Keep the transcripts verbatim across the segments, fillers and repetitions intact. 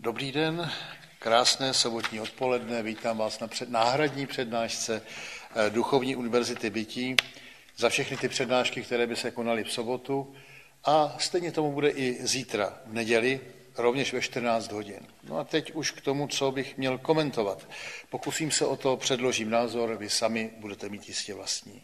Dobrý den, krásné sobotní odpoledne, vítám vás na před, náhradní přednášce Duchovní univerzity bytí za všechny ty přednášky, které by se konaly v sobotu a stejně tomu bude i zítra v neděli, rovněž ve čtrnáct hodin. No a teď už k tomu, co bych měl komentovat. Pokusím se o to, předložím názor, vy sami budete mít jistě vlastní.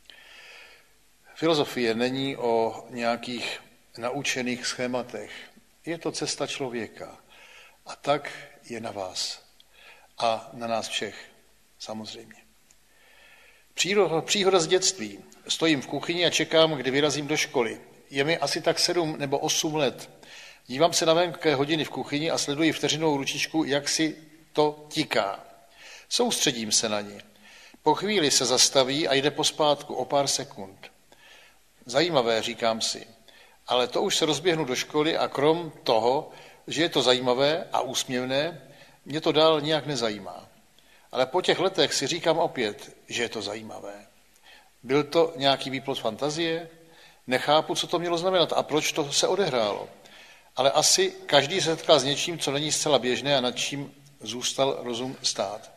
Filozofie není o nějakých naučených schématech. Je to cesta člověka. A tak je na vás. A na nás všech, samozřejmě. Příroda, příhoda z dětství. Stojím v kuchyni a čekám, kdy vyrazím do školy. Je mi asi tak sedm nebo osm let. Dívám se na venké hodiny v kuchyni a sleduji vteřinou ručičku, jak si to tiká. Soustředím se na ní. Po chvíli se zastaví a jde pospátku o pár sekund. Zajímavé, říkám si. Ale to už se rozběhnu do školy a krom toho, že je to zajímavé a úsměvné, mě to dál nijak nezajímá. Ale po těch letech si říkám opět, že je to zajímavé. Byl to nějaký výplod fantazie? Nechápu, co to mělo znamenat a proč to se odehrálo. Ale asi každý se setká s něčím, co není zcela běžné a nad čím zůstal rozum stát.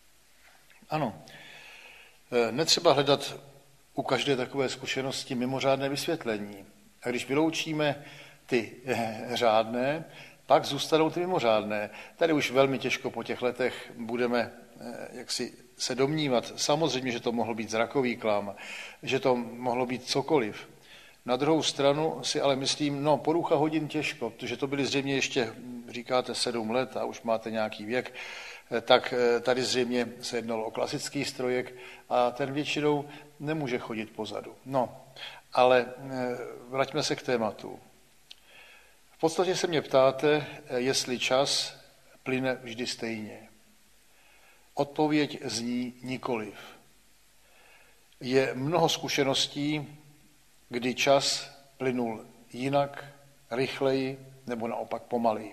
Ano, netřeba hledat u každé takové zkušenosti mimořádné vysvětlení. A když vyloučíme ty řádné, pak zůstanou ty mimořádné. Tady už velmi těžko po těch letech budeme jaksi se domnívat. Samozřejmě, že to mohl být zrakový klam, že to mohlo být cokoliv. Na druhou stranu si ale myslím, no porucha hodin těžko, protože to byly zřejmě ještě, říkáte, sedm let a už máte nějaký věk, tak tady zřejmě se jednalo o klasický strojek a ten většinou nemůže chodit pozadu. No, ale vraťme se k tématu. V podstatě se mě ptáte, jestli čas plyne vždy stejně. Odpověď zní nikoliv. Je mnoho zkušeností, kdy čas plynul jinak, rychleji nebo naopak pomaleji.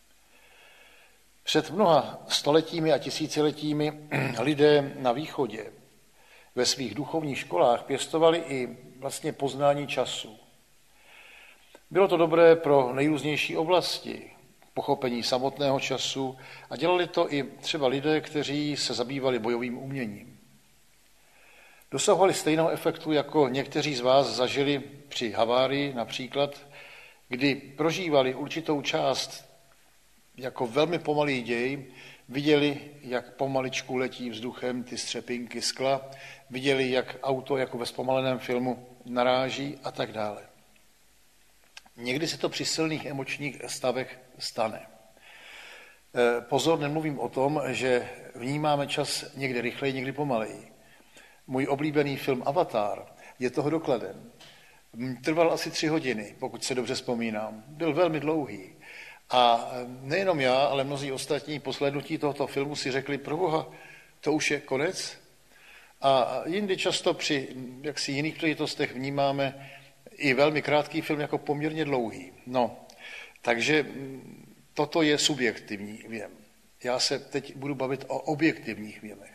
Před mnoha stoletími a tisíciletími lidé na východě ve svých duchovních školách pěstovali i vlastně poznání času. Bylo to dobré pro nejrůznější oblasti, pochopení samotného času a dělali to i třeba lidé, kteří se zabývali bojovým uměním. Dosahovali stejného efektu, jako někteří z vás zažili při havárii například, kdy prožívali určitou část jako velmi pomalý děj, viděli, jak pomaličku letí vzduchem ty střepinky skla, viděli, jak auto jako ve zpomaleném filmu naráží a tak dále. Někdy se to při silných emočních stavech stane. Pozor, nemluvím o tom, že vnímáme čas někdy rychleji, někdy pomaleji. Můj oblíbený film Avatar je toho dokladem. Trval asi tři hodiny, pokud se dobře vzpomínám. Byl velmi dlouhý. A nejenom já, ale mnozí ostatní po slednutí tohoto filmu si řekli, proboha, to už je konec? A jindy často při jaksi jiných příležitostech vnímáme i velmi krátký film jako poměrně dlouhý. No, takže toto je subjektivní věm. Já se teď budu bavit o objektivních věmech.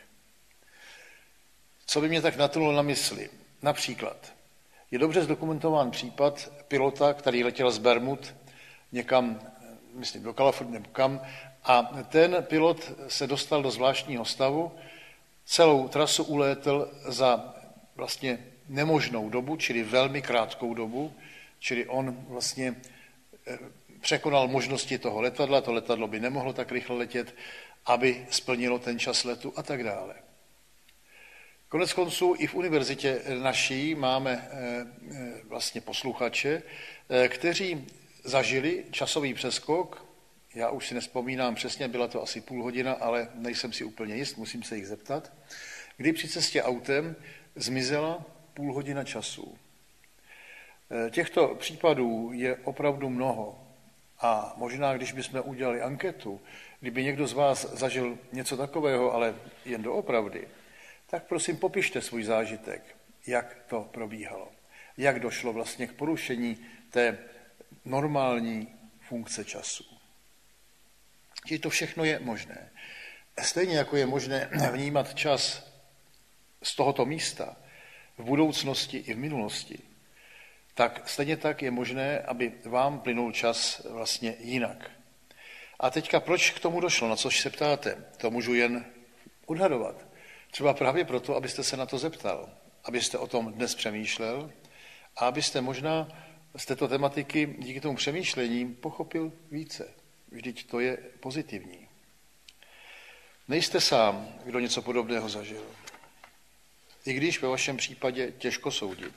Co by mě tak natnulo na mysli? Například je dobře zdokumentován případ pilota, který letěl z Bermud někam, myslím do Kalifornie nebo kam, a ten pilot se dostal do zvláštního stavu, celou trasu ulétl za vlastně nemožnou dobu, čili velmi krátkou dobu, čili on vlastně překonal možnosti toho letadla, to letadlo by nemohlo tak rychle letět, aby splnilo ten čas letu a tak dále. Konec konců i v univerzitě naší máme vlastně posluchače, kteří zažili časový přeskok, já už si nevzpomínám přesně, byla to asi půl hodina, ale nejsem si úplně jist, musím se jich zeptat, kdy při cestě autem zmizela půl hodina času. Těchto případů je opravdu mnoho a možná, když bychom udělali anketu, kdyby někdo z vás zažil něco takového, ale jen doopravdy, tak prosím popište svůj zážitek, jak to probíhalo, jak došlo vlastně k porušení té normální funkce času. Že to všechno je možné. Stejně jako je možné vnímat čas z tohoto místa v budoucnosti i v minulosti, tak stejně tak je možné, aby vám plynul čas vlastně jinak. A teďka proč k tomu došlo, na což se ptáte? To můžu jen odhadovat. Třeba právě proto, abyste se na to zeptal, abyste o tom dnes přemýšlel a abyste možná z této tematiky díky tomu přemýšlení pochopil více. Vždyť to je pozitivní. Nejste sám, kdo něco podobného zažil. I když ve vašem případě těžko soudit.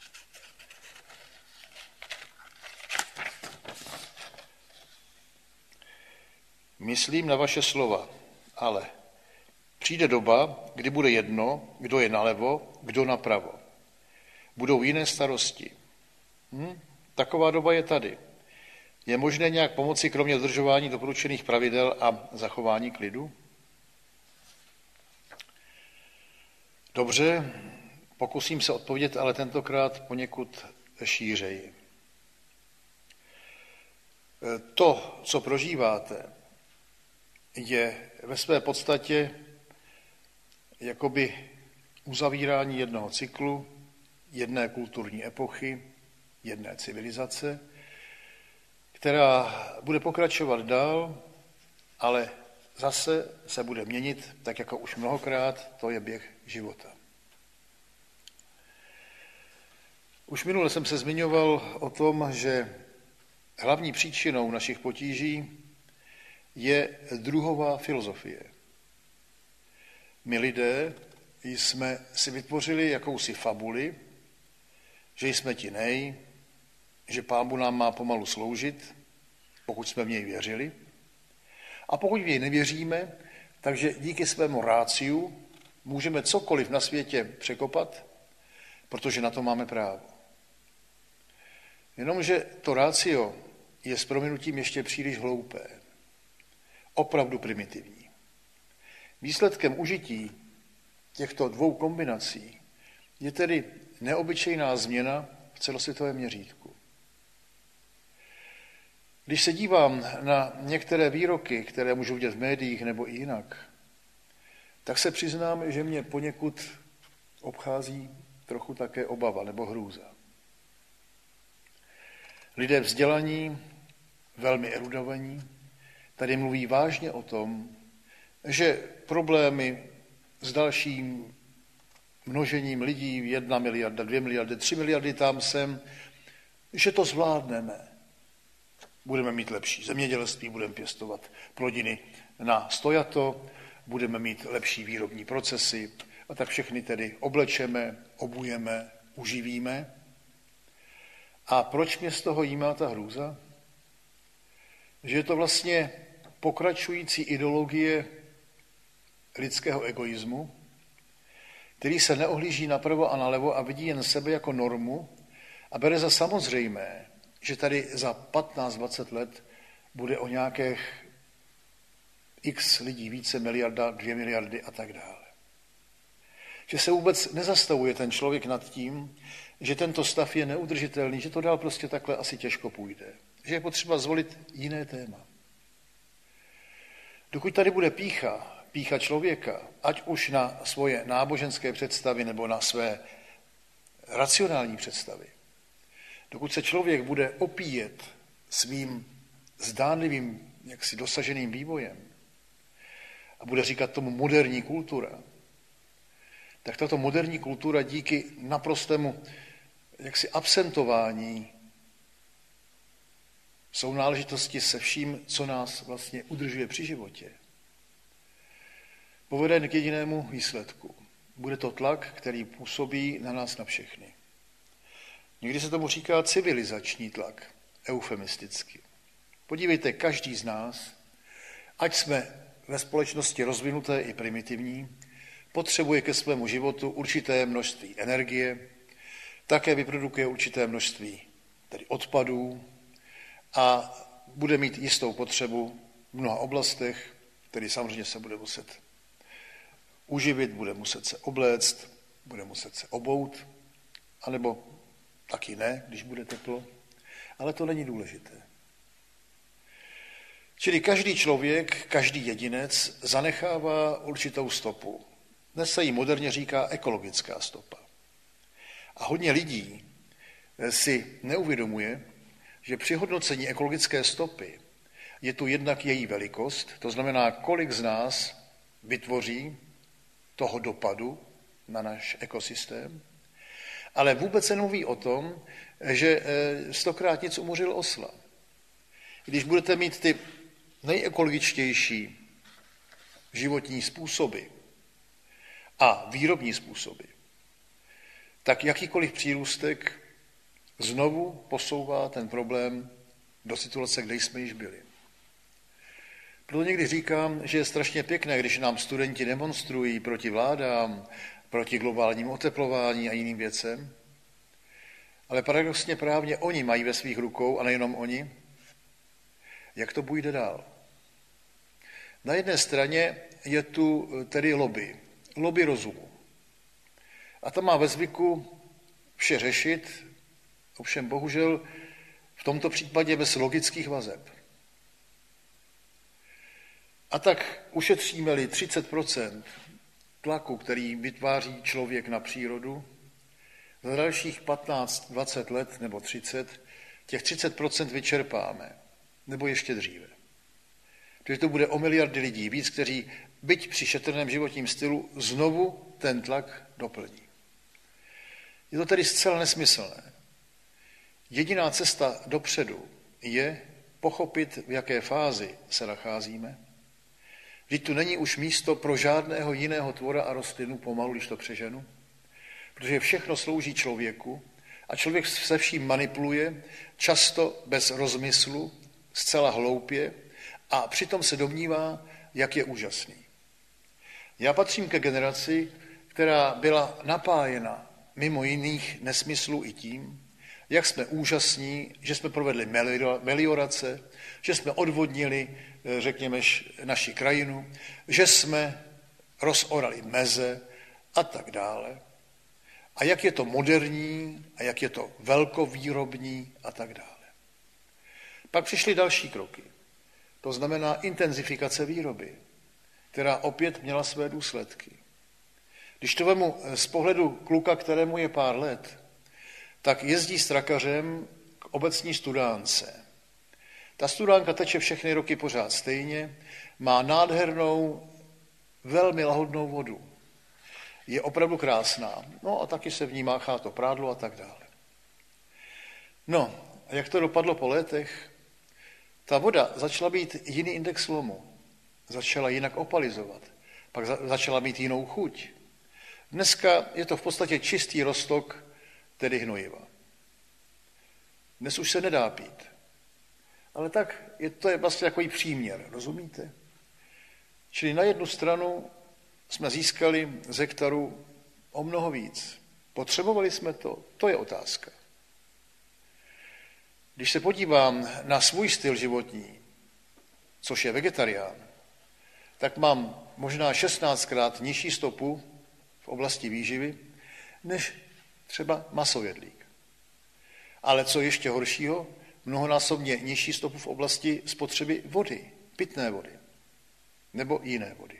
Myslím na vaše slova, ale přijde doba, kdy bude jedno, kdo je nalevo, kdo napravo. Budou jiné starosti. Hm? Taková doba je tady. Je možné nějak pomoci kromě dodržování doporučených pravidel a zachování klidu? Dobře, pokusím se odpovědět, ale tentokrát poněkud šířeji. To, co prožíváte, je ve své podstatě jakoby uzavírání jednoho cyklu, jedné kulturní epochy, jedné civilizace, která bude pokračovat dál, ale zase se bude měnit, tak jako už mnohokrát, to je běh života. Už minule jsem se zmiňoval o tom, že hlavní příčinou našich potíží je druhová filozofie. My lidé jsme si vytvořili jakousi fabuli, že jsme ti nej, že Pán Bůh nám má pomalu sloužit, pokud jsme v něj věřili. A pokud v něj nevěříme, takže díky svému ráciu můžeme cokoliv na světě překopat, protože na to máme právo. Jenomže to rácio je s prominutím ještě příliš hloupé, opravdu primitivní. Výsledkem užití těchto dvou kombinací je tedy neobyčejná změna v celosvětovém měřítku. Když se dívám na některé výroky, které můžu vidět v médiích nebo i jinak, tak se přiznám, že mě poněkud obchází trochu také obava nebo hrůza. Lidé vzdělaní, velmi erudovaní, tady mluví vážně o tom, že problémy s dalším množením lidí, jedna miliarda, dvě miliardy, tři miliardy tam sem, že to zvládneme. Budeme mít lepší zemědělství, budeme pěstovat plodiny na stojato, budeme mít lepší výrobní procesy a tak všechny tedy oblečeme, obujeme, uživíme. A proč mě z toho jímá ta hrůza? Že je to vlastně pokračující ideologie lidského egoismu, který se neohlíží napravo a nalevo a vidí jen sebe jako normu a bere za samozřejmé, že tady za patnáct dvacet let bude o nějakých x lidí více, miliarda, dvě miliardy a tak dále. Že se vůbec nezastavuje ten člověk nad tím, že tento stav je neudržitelný, že to dál prostě takhle asi těžko půjde. Že je potřeba zvolit jiné téma. Dokud tady bude pýcha, pýcha člověka, ať už na svoje náboženské představy nebo na své racionální představy, dokud se člověk bude opíjet svým zdánlivým, jaksi dosaženým vývojem a bude říkat tomu moderní kultura, tak tato moderní kultura díky naprostému jaksi absentování sounáležitosti se vším, co nás vlastně udržuje při životě, povede k jedinému výsledku. Bude to tlak, který působí na nás na všechny. Někdy se tomu říká civilizační tlak, eufemisticky. Podívejte, každý z nás, ať jsme ve společnosti rozvinuté i primitivní, potřebuje ke svému životu určité množství energie, také vyprodukuje určité množství tedy odpadů a bude mít jistou potřebu v mnoha oblastech, tedy samozřejmě se bude muset uživit, bude muset se obléct, bude muset se obout, anebo taky ne, když bude teplo, ale to není důležité. Čili každý člověk, každý jedinec zanechává určitou stopu. Dnes se jí moderně říká ekologická stopa. A hodně lidí si neuvědomuje, že při hodnocení ekologické stopy Je tu jednak její velikost, to znamená, kolik z nás vytvoří toho dopadu na náš ekosystém, ale vůbec se mluví o tom, že stokrát nic umořil osla. Když budete mít ty nejekologičtější životní způsoby a výrobní způsoby, tak jakýkoliv přírůstek znovu posouvá ten problém do situace, kde jsme již byli. Proto někdy říkám, že je strašně pěkné, když nám studenti demonstrují proti vládám, proti globálnímu oteplování a jiným věcem, ale paradoxně právě oni mají ve svých rukou, a nejenom oni, jak to půjde dál. Na jedné straně je tu tedy lobby, lobby rozumu. A ta má ve zvyku vše řešit, ovšem bohužel v tomto případě bez logických vazeb. A tak ušetříme-li třicet procent tlaku, který vytváří člověk na přírodu, za dalších patnáct dvacet let nebo třicet, těch třicet procent vyčerpáme, nebo ještě dříve. Protože to bude o miliardy lidí víc, kteří byť při šetrném životním stylu znovu ten tlak doplní. Je to tedy zcela nesmyslné. Jediná cesta dopředu je pochopit, v jaké fázi se nacházíme. Vždyť tu není už místo pro žádného jiného tvora a rostlinu, pomalu, když to přeženu, protože všechno slouží člověku a člověk se vším manipuluje, často bez rozmyslu, zcela hloupě a přitom se domnívá, jak je úžasný. Já patřím ke generaci, která byla napájena mimo jiných nesmyslů i tím, jak jsme úžasní, že jsme provedli meliorace, že jsme odvodnili, řekněme, naši krajinu, že jsme rozorali meze a tak dále. A jak je to moderní a jak je to velkovýrobní a tak dále. Pak přišly další kroky. To znamená intenzifikace výroby, která opět měla své důsledky. Když to vemu z pohledu kluka, kterému je pár let, tak jezdí s trakařem k obecní studánce. Ta studánka teče všechny roky pořád stejně, má nádhernou, velmi lahodnou vodu. Je opravdu krásná. No a taky se v ní máchá to prádlo a tak dále. No, a jak to dopadlo po letech? Ta voda začala být jiný index lomu. Začala jinak opalizovat. Pak za, začala mít jinou chuť. Dneska je to v podstatě čistý roztok, tedy hnojiva. Dnes už se nedá pít. Ale tak je to je vlastně takový příměr, rozumíte? Čili na jednu stranu jsme získali z hektaru o mnoho víc. Potřebovali jsme to? To je otázka. Když se podívám na svůj styl životní, což je vegetarián, tak mám možná šestnáctkrát nižší stopu v oblasti výživy, než třeba masojedlík. Ale co ještě horšího, mnohonásobně nižší stopu v oblasti spotřeby vody, pitné vody nebo jiné vody.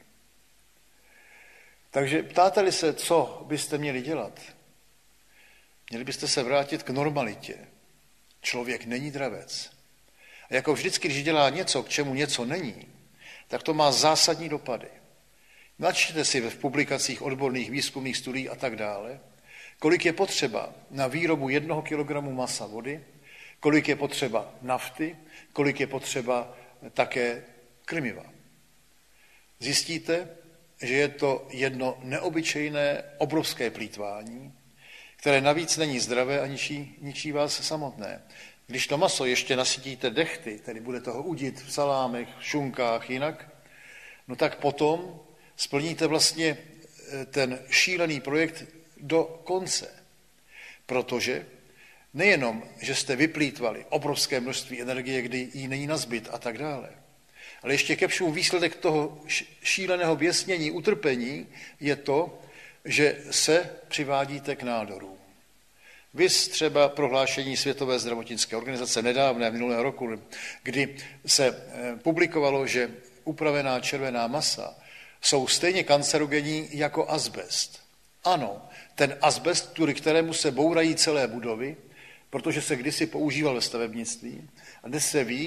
Takže ptáte-li se, co byste měli dělat, měli byste se vrátit k normalitě. Člověk není dravec. A jako vždycky, když dělá něco, k čemu něco není, tak to má zásadní dopady. Načtěte si v publikacích odborných výzkumných studií a tak dále, kolik je potřeba na výrobu jednoho kilogramu masa vody, kolik je potřeba nafty, kolik je potřeba také krmiva. Zjistíte, že je to jedno neobyčejné obrovské plýtvání, které navíc není zdravé a ničí, ničí vás samotné. Když to maso ještě nasytíte dechty, tedy bude toho udit v salámech, v šunkách, jinak, no tak potom splníte vlastně ten šílený projekt do konce. Protože nejenom, že jste vyplýtvali obrovské množství energie, kdy jí není nazbyt a tak dále, ale ještě ke všemu výsledek toho šíleného běsnění, utrpení je to, že se přivádíte k nádorům. Viz třeba prohlášení Světové zdravotnické organizace nedávné minulého roku, kdy se publikovalo, že upravená červená masa jsou stejně kancerogenní jako azbest. Ano, ten azbest, kvůli kterému se bourají celé budovy, protože se kdysi používal ve stavebnictví a dnes se ví,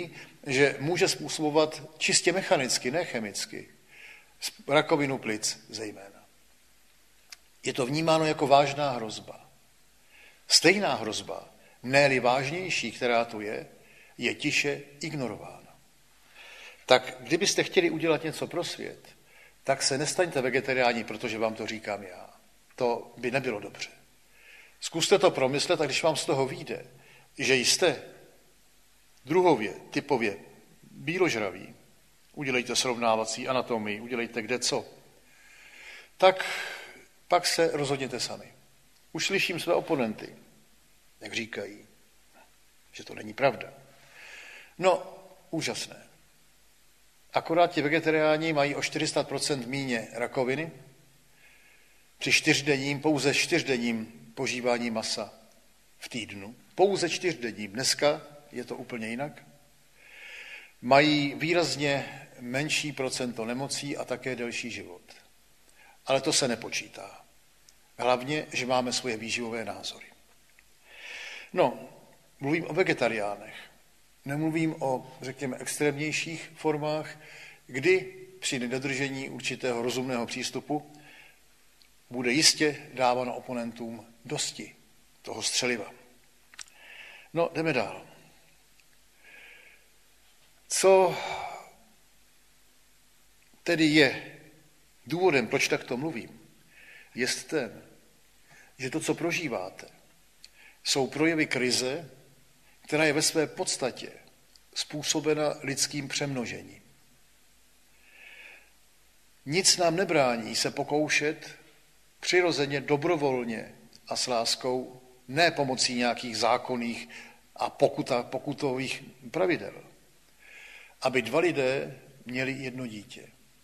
že může způsobovat čistě mechanicky, ne chemicky, rakovinu plic zejména. Je to vnímáno jako vážná hrozba. Stejná hrozba, ne-li vážnější, která tu je, je tiše ignorována. Tak kdybyste chtěli udělat něco pro svět, tak se nestaňte vegetariáni, protože vám to říkám já. To by nebylo dobře. Zkuste to promyslet a když vám z toho vyjde, že jste druhově, typově bíložraví, udělejte srovnávací anatomii, udělejte kde co, tak pak se rozhodněte sami. Už slyším své oponenty, jak říkají, že to není pravda. No, úžasné. Akorát ti vegetariáni mají o čtyři sta procent míně rakoviny při čtyřdenním, pouze čtyřdenním požívání masa v týdnu. Pouze čtyřdenním. Dneska je to úplně jinak. Mají výrazně menší procento nemocí a také delší život. Ale to se nepočítá. Hlavně, že máme svoje výživové názory. No, mluvím o vegetariánech. Nemluvím o, řekněme, extrémnějších formách, kdy při nedodržení určitého rozumného přístupu bude jistě dáváno oponentům dosti toho střeliva. No, jdeme dál. Co tedy je důvodem, proč takto mluvím, je ten, že to, co prožíváte, jsou projevy krize, která je ve své podstatě způsobena lidským přemnožením. Nic nám nebrání se pokoušet přirozeně, dobrovolně a s láskou, ne pomocí nějakých zákonných a pokuta, pokutových pravidel, aby dva lidé měli jedno dítě.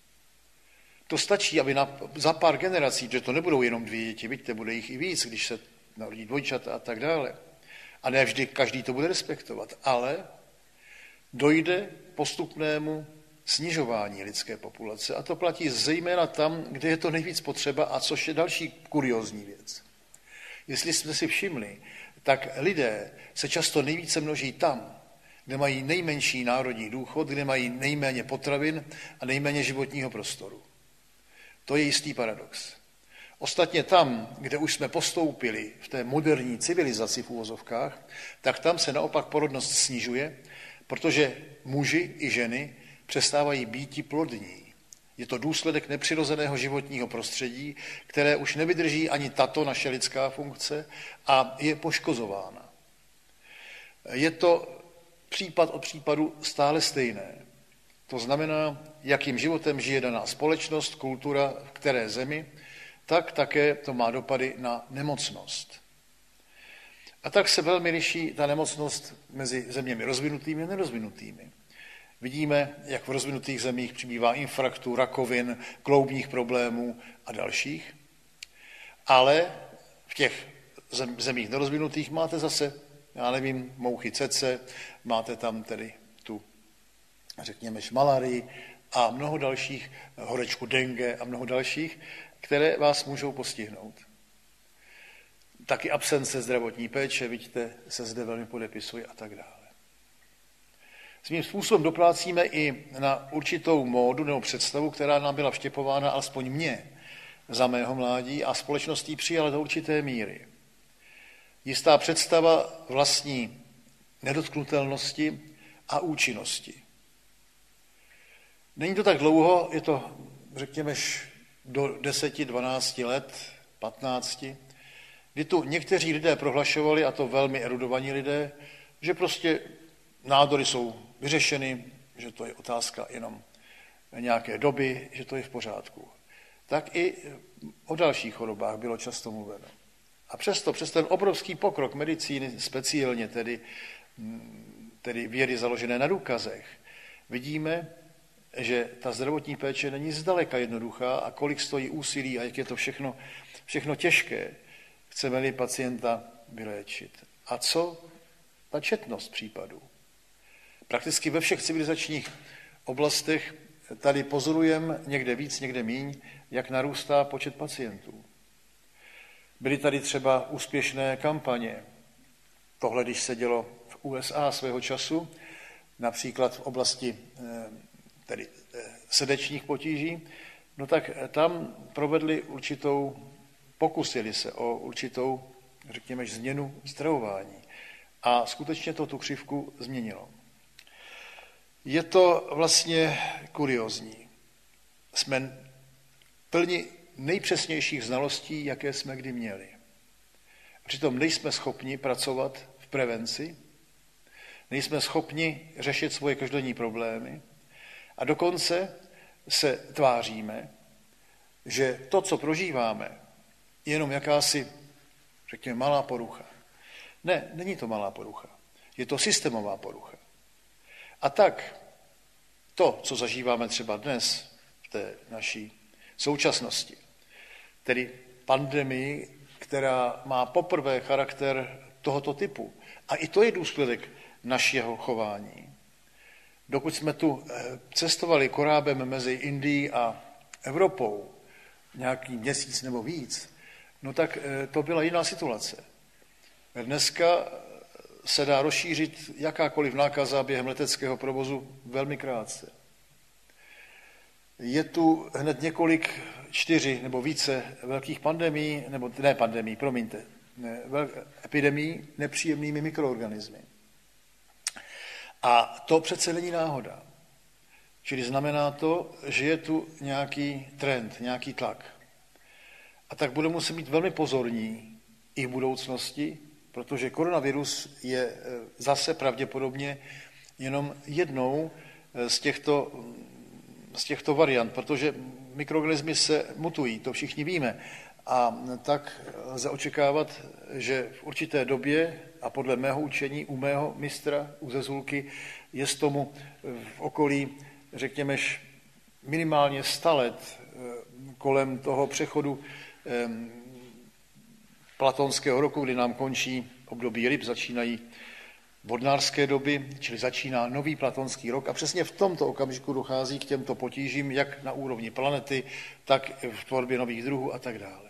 To stačí, aby na, za pár generací, že to nebudou jenom dvě děti, vidíte, bude jich i víc, když se narodí dvojčata a tak dále. A ne vždy každý to bude respektovat, ale dojde postupnému snižování lidské populace a to platí zejména tam, kde je to nejvíc potřeba a což je další kuriózní věc. Jestli jsme si všimli, tak lidé se často nejvíce množí tam, kde mají nejmenší národní důchod, kde mají nejméně potravin a nejméně životního prostoru. To je jistý paradox. Ostatně tam, kde už jsme postoupili v té moderní civilizaci v uvozovkách, tak tam se naopak porodnost snižuje, protože muži i ženy přestávají býti plodní. Je to důsledek nepřirozeného životního prostředí, které už nevydrží ani tato naše lidská funkce a je poškozována. Je to případ od případu stále stejné. To znamená, jakým životem žije daná společnost, kultura, v které zemi, tak také to má dopady na nemocnost. A tak se velmi liší ta nemocnost mezi zeměmi rozvinutými a nerozvinutými. Vidíme, jak v rozvinutých zemích přibývá infarktů, rakovin, kloubních problémů a dalších, ale v těch zemích nerozvinutých máte zase, já nevím, mouchy cece, máte tam tedy tu, řekněme, malarii a mnoho dalších, horečku dengue a mnoho dalších, které vás můžou postihnout. Taky absence zdravotní péče, vidíte, se zde velmi podepisuje a tak dále. Svým způsobem doplácíme i na určitou módu nebo představu, která nám byla vštěpována, alespoň mně, za mého mládí a společnost ji přijala do určité míry. Jistá představa vlastní nedotknutelnosti a účinnosti. Není to tak dlouho, je to, řekněme, do deseti, dvanácti let, patnácti, kdy tu někteří lidé prohlašovali, a to velmi erudovaní lidé, že prostě nádory jsou vyřešeny, že to je otázka jenom nějaké doby, že to je v pořádku. Tak i o dalších chorobách bylo často mluveno. A přesto, přes ten obrovský pokrok medicíny, speciálně tedy, tedy vědy založené na důkazech, vidíme, že ta zdravotní péče není zdaleka jednoduchá a kolik stojí úsilí a jak je to všechno, všechno těžké, chceme-li pacienta vyléčit. A co ta četnost případů? Prakticky ve všech civilizačních oblastech tady pozorujeme někde víc, někde míň, jak narůstá počet pacientů. Byly tady třeba úspěšné kampaně. Tohle, když se dělo v U S A svého času, například v oblasti tedy srdečních potíží, no tak tam provedli určitou, pokusili se o určitou, řekněme, změnu stravování. A skutečně to tu křivku změnilo. Je to vlastně kuriózní. Jsme plni nejpřesnějších znalostí, jaké jsme kdy měli. Přitom nejsme schopni pracovat v prevenci, nejsme schopni řešit svoje každodenní problémy a dokonce se tváříme, že to, co prožíváme, je jenom jakási, řekněme, malá porucha. Ne, není to malá porucha. Je to systémová porucha. A tak to, co zažíváme třeba dnes v té naší současnosti, tedy pandemii, která má poprvé charakter tohoto typu. A i to je důsledek našeho chování. Dokud jsme tu cestovali korábem mezi Indií a Evropou nějaký měsíc nebo víc, no tak to byla jiná situace. Dneska se dá rozšířit jakákoliv nákaza během leteckého provozu velmi krátce. Je tu hned několik, čtyři nebo více velkých pandemií, nebo ne pandemií, promiňte, ne, epidemií nepříjemnými mikroorganismy. A to přece není náhoda. Čili znamená to, že je tu nějaký trend, nějaký tlak. A tak budeme muset být velmi pozorní i v budoucnosti, protože koronavirus je zase pravděpodobně jenom jednou z těchto, z těchto variant, protože mikroorganismy se mutují, to všichni víme. A tak lze očekávat, že v určité době, a podle mého učení, u mého mistra, u Zezulky, je z tomu v okolí, řekněme, minimálně sto let kolem toho přechodu platonského roku, kdy nám končí období ryb, začínají vodnářské doby, čili začíná nový platonský rok a přesně v tomto okamžiku dochází k těmto potížím, jak na úrovni planety, tak v tvorbě nových druhů a tak dále.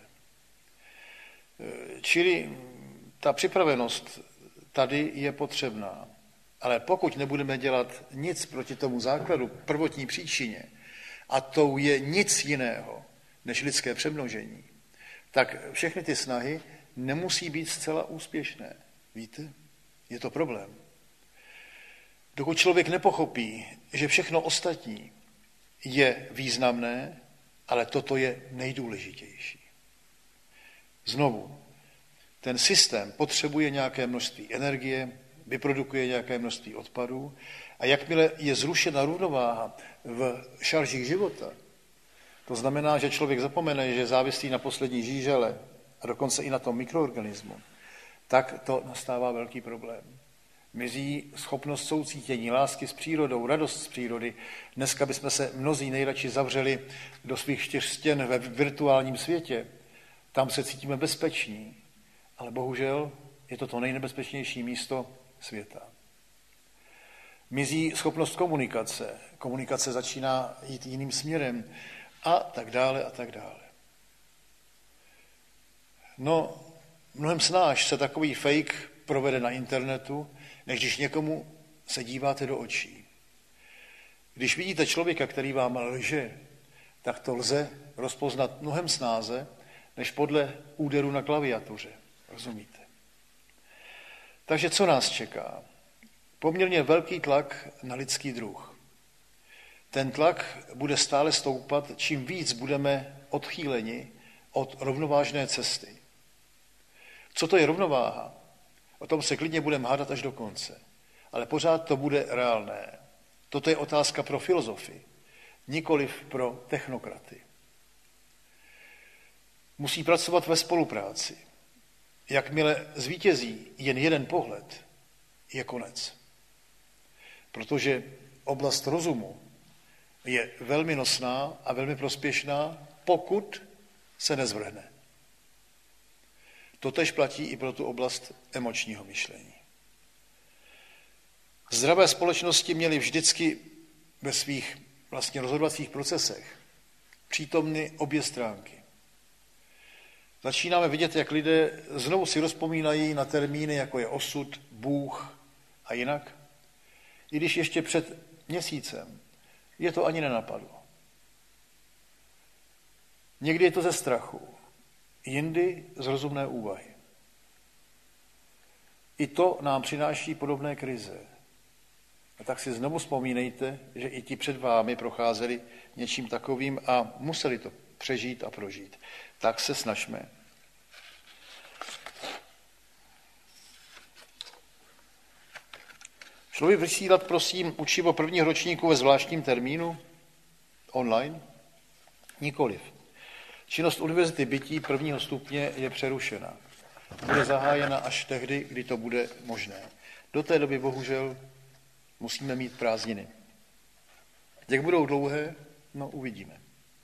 Čili ta připravenost tady je potřebná, ale pokud nebudeme dělat nic proti tomu základu, prvotní příčině, a to je nic jiného než lidské přemnožení, tak všechny ty snahy nemusí být zcela úspěšné. Víte? Je to problém. Dokud člověk nepochopí, že všechno ostatní je významné, ale toto je nejdůležitější. Znovu, ten systém potřebuje nějaké množství energie, vyprodukuje nějaké množství odpadů a jakmile je zrušena rovnováha v šaržích života, to znamená, že člověk zapomene, že závislí na poslední žížele a dokonce i na tom mikroorganismu, tak to nastává velký problém. Mizí schopnost soucítění, lásky s přírodou, radost z přírody. Dneska bychom se mnozí nejradši zavřeli do svých čtyř stěn ve virtuálním světě. Tam se cítíme bezpeční, ale bohužel je to to nejnebezpečnější místo světa. Mizí schopnost komunikace. Komunikace začíná jít jiným směrem a tak dále a tak dále. No, mnohem snáž se takový fake provede na internetu, než když někomu se díváte do očí. Když vidíte člověka, který vám lže, tak to lze rozpoznat mnohem snáze, než podle úderu na klaviatuře. Rozumíte? Takže co nás čeká? Poměrně velký tlak na lidský druh. Ten tlak bude stále stoupat, čím víc budeme odchýleni od rovnovážné cesty. Co to je rovnováha? O tom se klidně budeme hádat až do konce. Ale pořád to bude reálné. Toto je otázka pro filozofy, nikoliv pro technokraty. Musí pracovat ve spolupráci. Jakmile zvítězí jen jeden pohled, je konec. Protože oblast rozumu je velmi nosná a velmi prospěšná, pokud se nezvrhne. Totéž platí i pro tu oblast emočního myšlení. Zdravé společnosti měly vždycky ve svých vlastně rozhodovacích procesech přítomny obě stránky. Začínáme vidět, jak lidé znovu si rozpomínají na termíny, jako je osud, Bůh a jinak. I když ještě před měsícem je to ani nenapadlo. Někdy je to ze strachu, jindy z rozumné úvahy. I to nám přináší podobné krize. A tak si znovu vzpomínejte, že i ti před vámi procházeli něčím takovým a museli to přežít a prožít. Tak se snažme. Šlo by vysílat, prosím, učivo prvního ročníku ve zvláštním termínu? Online? Nikoliv. Činnost Univerzity bytí prvního stupně je přerušena. Bude zahájena až tehdy, kdy to bude možné. Do té doby bohužel musíme mít prázdniny. Jak budou dlouhé? No, uvidíme.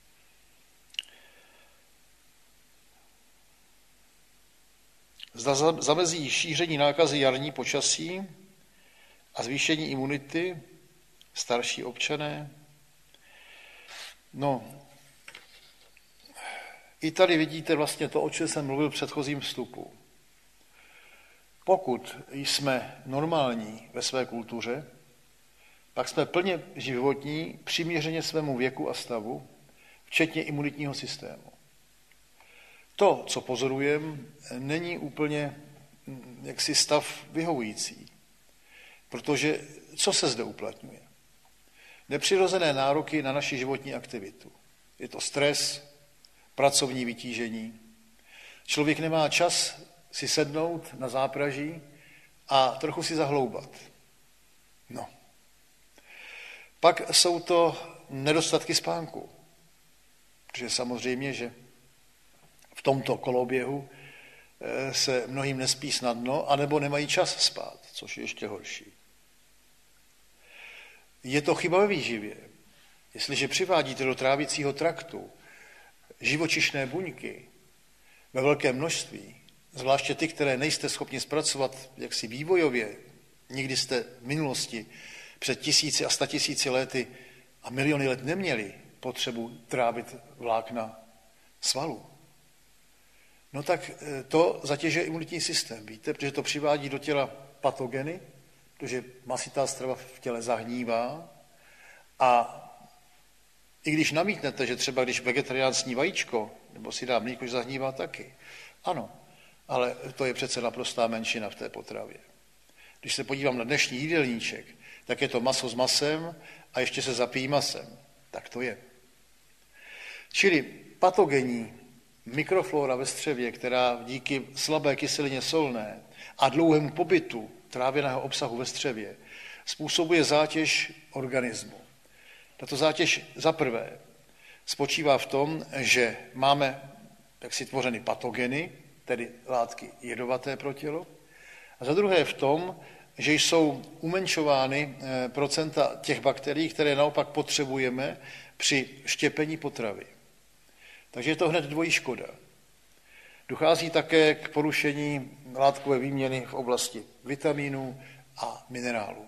Zda zamezí šíření nákazy jarní počasí a zvýšení imunity, starší občané. No, i tady vidíte vlastně to, o čem jsem mluvil v předchozím vstupu. Pokud jsme normální ve své kultuře, pak jsme plně životní, přiměřeně svému věku a stavu, včetně imunitního systému. To, co pozorujeme, není úplně jaksi stav vyhovující, protože co se zde uplatňuje? Nepřirozené nároky na naši životní aktivitu. Je to stres, pracovní vytížení. Člověk nemá čas si sednout na zápraží a trochu si zahloubat. No. Pak jsou to nedostatky spánku. Protože samozřejmě, že v tomto koloběhu se mnohým nespí snadno, anebo nemají čas spát, což je ještě horší. Je to chyba ve výživě. Jestliže přivádíte do trávicího traktu živočišné buňky ve velkém množství, zvláště ty, které nejste schopni zpracovat jaksi vývojově, nikdy jste v minulosti před tisíci a statisíci lety a miliony let neměli potřebu trávit vlákna svalů. No tak to zatěžuje imunitní systém, víte, protože to přivádí do těla patogeny, protože masitá strava v těle zahnívá a i když namítnete, že třeba když vegetarián sní vajíčko, nebo si dá mlíko, že zahnívá taky. Ano, ale to je přece naprostá menšina v té potravě. Když se podívám na dnešní jídelníček, tak je to maso s masem a ještě se zapíjí masem. Tak to je. Čili patogenní mikroflora ve střevě, která díky slabé kyselině solné a dlouhému pobytu trávěného obsahu ve střevě způsobuje zátěž organismu. Tato zátěž za prvé spočívá v tom, že máme jaksi tvořeny patogeny, tedy látky jedovaté pro tělo, a za druhé v tom, že jsou umenšovány procenta těch bakterií, které naopak potřebujeme při štěpení potravy. Takže je to hned dvojí škoda. Dochází také k porušení látkové výměny v oblasti vitamínů a minerálů.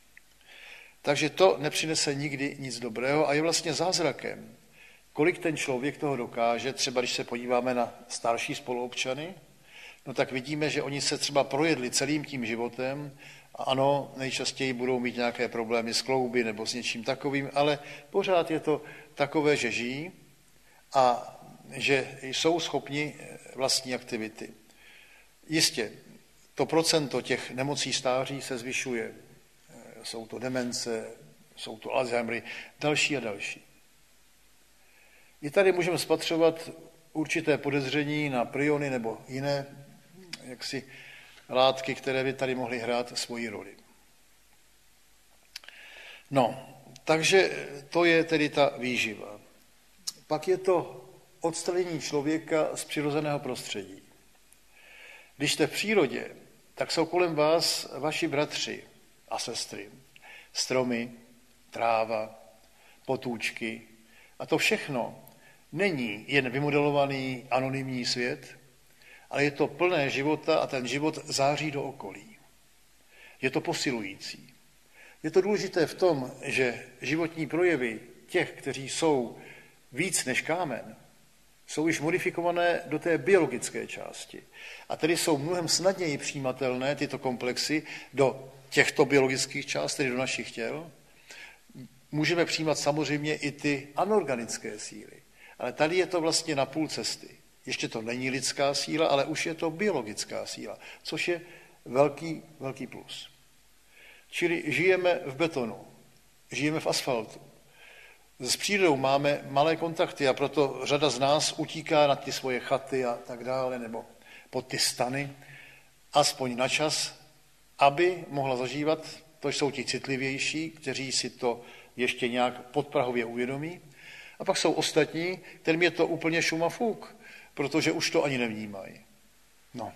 Takže to nepřinese nikdy nic dobrého a je vlastně zázrakem, kolik ten člověk toho dokáže. Třeba když se podíváme na starší spoluobčany, no tak vidíme, že oni se třeba projedli celým tím životem a ano, nejčastěji budou mít nějaké problémy s klouby nebo s něčím takovým, ale pořád je to takové, že žijí a že jsou schopni vlastní aktivity. Jistě, to procento těch nemocí stáří se zvyšuje. Jsou to demence, jsou to Alzheimery, další a další. I tady můžeme spatřovat určité podezření na priony nebo jiné jaksi, látky, které by tady mohly hrát svoji roli. No, takže to je tedy ta výživa. Pak je to odstranění člověka z přirozeného prostředí. Když jste v přírodě, tak jsou kolem vás vaši bratři a sestry, stromy, tráva, potůčky. A to všechno není jen vymodelovaný anonymní svět, ale je to plné života a ten život září do okolí. Je to posilující. Je to důležité v tom, že životní projevy těch, kteří jsou víc než kámen, jsou již modifikované do té biologické části. A tedy jsou mnohem snadněji přijímatelné tyto komplexy do těchto biologických částí, tedy do našich těl. Můžeme přijímat samozřejmě i ty anorganické síly. Ale tady je to vlastně na půl cesty. Ještě to není lidská síla, ale už je to biologická síla, což je velký, velký plus. Čili žijeme v betonu, žijeme v asfaltu. S přírodou máme malé kontakty a proto řada z nás utíká na ty svoje chaty a tak dále, nebo pod ty stany, aspoň na čas, aby mohla zažívat, to jsou ti citlivější, kteří si to ještě nějak podprahově uvědomí, a pak jsou ostatní, kterým je to úplně šum a fuk, protože už to ani nevnímají. No.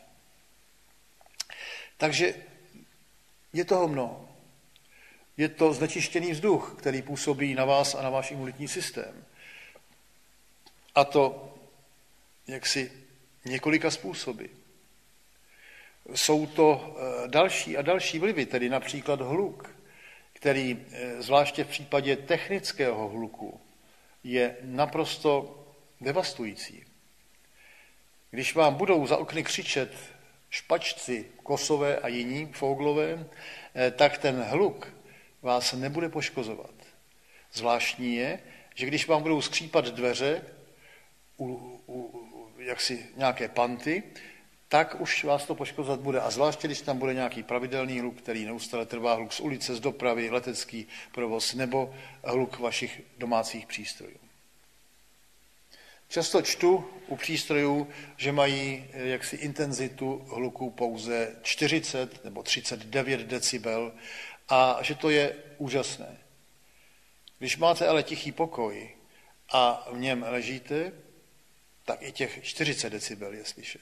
Takže je toho mnoho. Je to znečištěný vzduch, který působí na vás a na váš imunitní systém. A to jaksi několika způsoby. Jsou to další a další vlivy, tedy například hluk, který zvláště v případě technického hluku je naprosto devastující. Když vám budou za okny křičet špačci, kosové a jiní, fouglové, tak ten hluk vás nebude poškozovat. Zvláštní je, že když vám budou skřípat dveře u, u jaksi nějaké panty, tak už vás to poškozovat bude. A zvláště, když tam bude nějaký pravidelný hluk, který neustále trvá, hluk z ulice, z dopravy, letecký provoz nebo hluk vašich domácích přístrojů. Často čtu u přístrojů, že mají jaksi intenzitu hluku pouze čtyřicet nebo třicet devět decibel a že to je úžasné. Když máte ale tichý pokoj a v něm ležíte, tak i těch čtyřicet decibel je slyšet.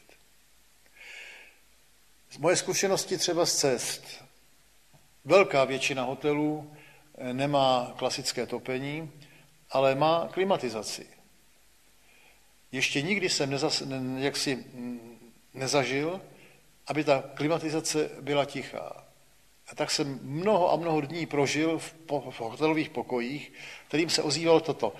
Z moje zkušenosti třeba z cest. Velká většina hotelů nemá klasické topení, ale má klimatizaci. Ještě nikdy jsem nezas, ne, jaksi nezažil, aby ta klimatizace byla tichá. A tak jsem mnoho a mnoho dní prožil v, po, v hotelových pokojích, kterým se ozývalo toto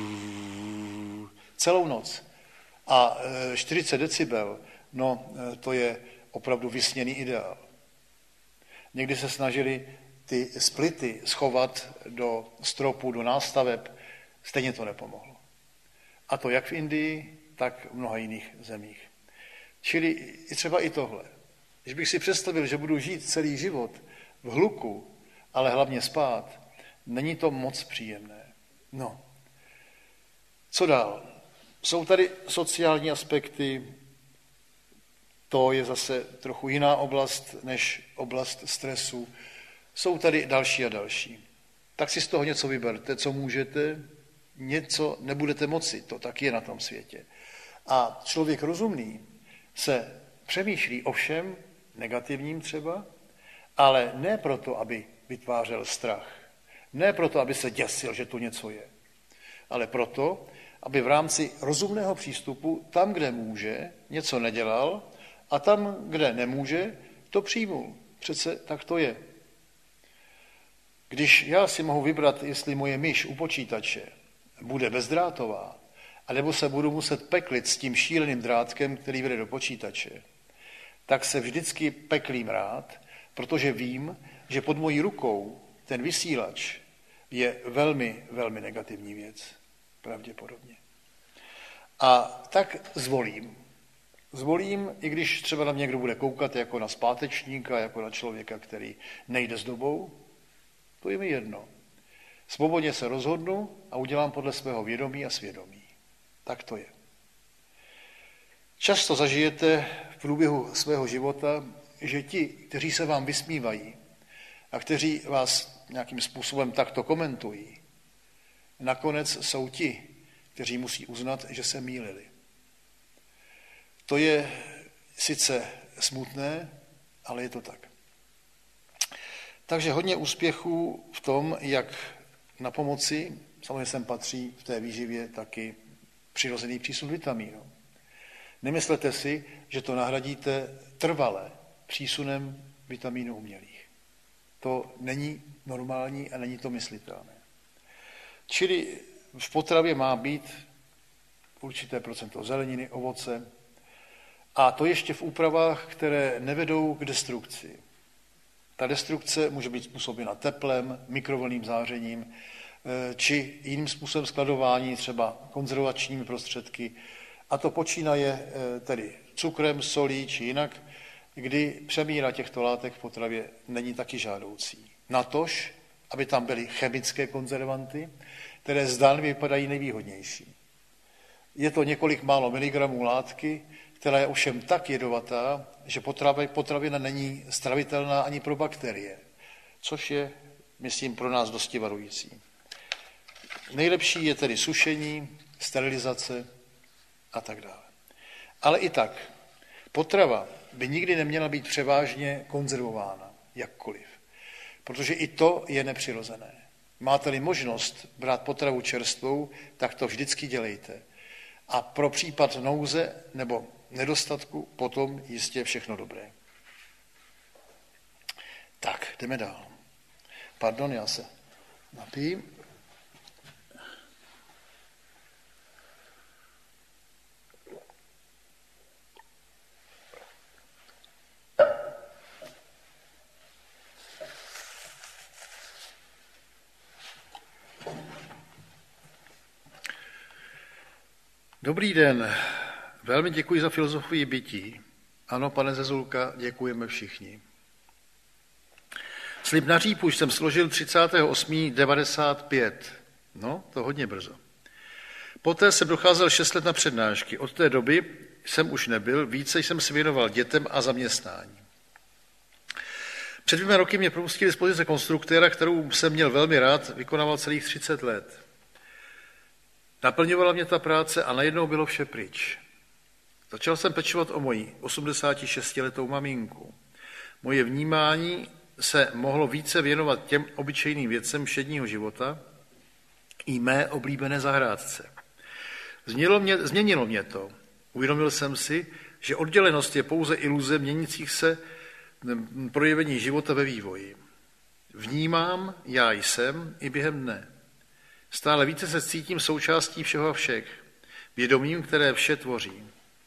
celou noc. A čtyřicet decibel, no to je opravdu vysněný ideál. Někdy se snažili ty splity schovat do stropu, do nástaveb, stejně to nepomohlo. A to jak v Indii, tak v mnoha jiných zemích. Čili třeba i tohle. Když bych si představil, že budu žít celý život v hluku, ale hlavně spát, není to moc příjemné. No. Co dál? Jsou tady sociální aspekty, to je zase trochu jiná oblast než oblast stresu. Jsou tady další a další. Tak si z toho něco vyberte, co můžete, něco nebudete moci, to tak je na tom světě. A člověk rozumný se přemýšlí o všem, negativním třeba, ale ne proto, aby vytvářel strach, ne proto, aby se děsil, že tu něco je, ale proto, aby v rámci rozumného přístupu tam, kde může, něco nedělal a tam, kde nemůže, to přijmul. Přece tak to je. Když já si mohu vybrat, jestli moje myš u počítače bude bezdrátová, anebo se budu muset peklit s tím šíleným drátkem, který vede do počítače, tak se vždycky peklím rád, protože vím, že pod mojí rukou ten vysílač je velmi, velmi negativní věc. Pravděpodobně. A tak zvolím. Zvolím, i když třeba na mě někdo bude koukat jako na zpátečníka, jako na člověka, který nejde s dobou, to je mi jedno. Svobodně se rozhodnu a udělám podle svého vědomí a svědomí. Tak to je. Často zažijete v průběhu svého života, že ti, kteří se vám vysmívají a kteří vás nějakým způsobem takto komentují, nakonec jsou ti, kteří musí uznat, že se mýlili. To je sice smutné, ale je to tak. Takže hodně úspěchů v tom, jak na pomoci, samozřejmě sem patří v té výživě taky přirozený přísun vitamínu. Nemyslete si, že to nahradíte trvale přísunem vitamínů umělých. To není normální a není to myslitelné. Čili v potravě má být určité procento zeleniny, ovoce. A to ještě v úpravách, které nevedou k destrukci. Ta destrukce může být způsobena teplem, mikrovlnným zářením, či jiným způsobem skladování, třeba konzervačními prostředky. A to počínaje tedy cukrem, solí či jinak, kdy přemíra těchto látek v potravě není taky žádoucí. Natož, aby tam byly chemické konzervanty, které zdánlivě vypadají nejvýhodnější. Je to několik málo miligramů látky, která je ovšem tak jedovatá, že potravina není stravitelná ani pro bakterie, což je, myslím, pro nás dosti varující. Nejlepší je tedy sušení, sterilizace a tak dále. Ale i tak, potrava by nikdy neměla být převážně konzervována, jakkoliv, protože i to je nepřirozené. Máte-li možnost brát potravu čerstvou, tak to vždycky dělejte. A pro případ nouze nebo nedostatku potom jistě všechno dobré. Tak, jdeme dál. Pardon, já se napijím. Dobrý den, velmi děkuji za filozofii bytí. Ano, pane Zezulka, děkujeme všichni. Slib na řípu jsem složil třicátého osmého devadesát pět. No, to hodně brzo. Poté jsem docházel šest let na přednášky. Od té doby jsem už nebyl, více jsem se věnoval dětem a zaměstnání. Před dvěma roky mě propustili z pozice konstruktéra, kterou jsem měl velmi rád, vykonával celých třicet let. Naplňovala mě ta práce a najednou bylo vše pryč. Začal jsem pečovat o moji osmdesátišestiletou maminku. Moje vnímání se mohlo více věnovat těm obyčejným věcem všedního života i mé oblíbené zahrádce. Změnilo mě, změnilo mě to. Uvědomil jsem si, že oddělenost je pouze iluze měnících se projevení života ve vývoji. Vnímám, já jsem, i během dne. Stále více se cítím součástí všeho a všech, vědomím, které vše tvoří.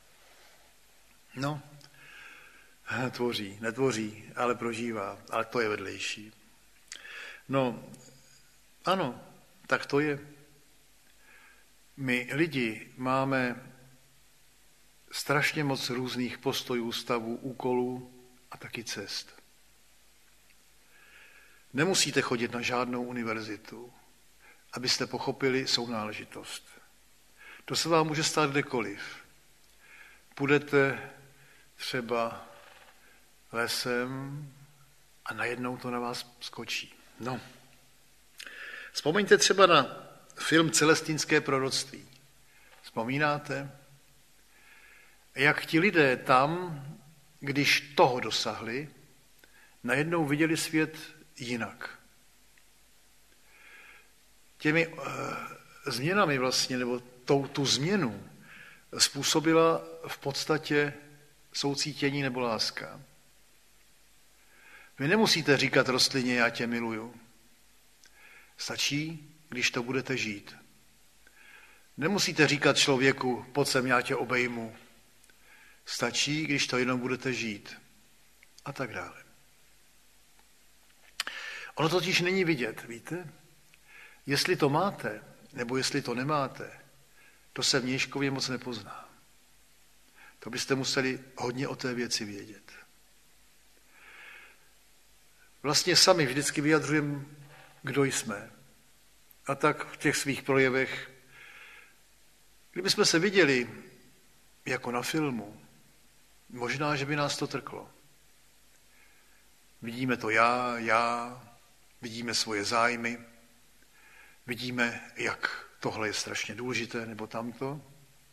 No, tvoří, netvoří, ale prožívá, ale to je vedlejší. No, ano, tak to je. My lidi máme strašně moc různých postojů, stavů, úkolů a taky cest. Nemusíte chodit na žádnou univerzitu, abyste pochopili sounáležitost. To se vám může stát kdekoliv. Půjdete třeba lesem a najednou to na vás skočí. No. Vzpomeňte třeba na film Celestínské proroctví. Vzpomínáte? Jak ti lidé tam, když toho dosahli, najednou viděli svět jinak. Těmi uh, změnami vlastně, nebo tou, tu změnu způsobila v podstatě soucítění nebo láska. Vy nemusíte říkat rostlině, já tě miluju. Stačí, když to budete žít. Nemusíte říkat člověku, pojď sem, já tě obejmu. Stačí, když to jenom budete žít. A tak dále. Ono totiž není vidět, víte? Jestli to máte, nebo jestli to nemáte, to se vnějškově moc nepozná. To byste museli hodně o té věci vědět. Vlastně sami vždycky vyjadřujeme, kdo jsme. A tak v těch svých projevech, kdybychom se viděli jako na filmu, možná, že by nás to trklo. Vidíme to já, já, vidíme svoje zájmy, vidíme, jak tohle je strašně důležité, nebo tamto.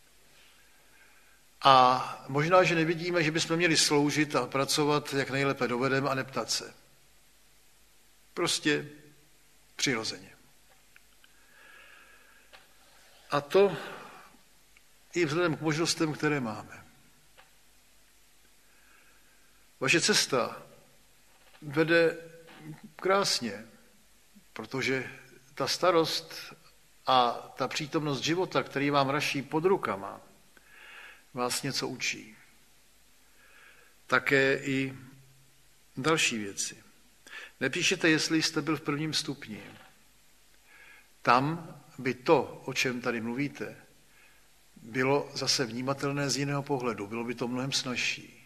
A možná, že nevidíme, že bychom měli sloužit a pracovat, jak nejlépe dovedeme, a neptat se. Prostě přirozeně. A to i vzhledem k možnostem, které máme. Vaše cesta vede krásně, protože ta starost a ta přítomnost života, který vám raší pod rukama, vás něco učí. Také i další věci. Nepíšete, jestli jste byl v prvním stupni. Tam by to, o čem tady mluvíte, bylo zase vnímatelné z jiného pohledu. Bylo by to mnohem snazší.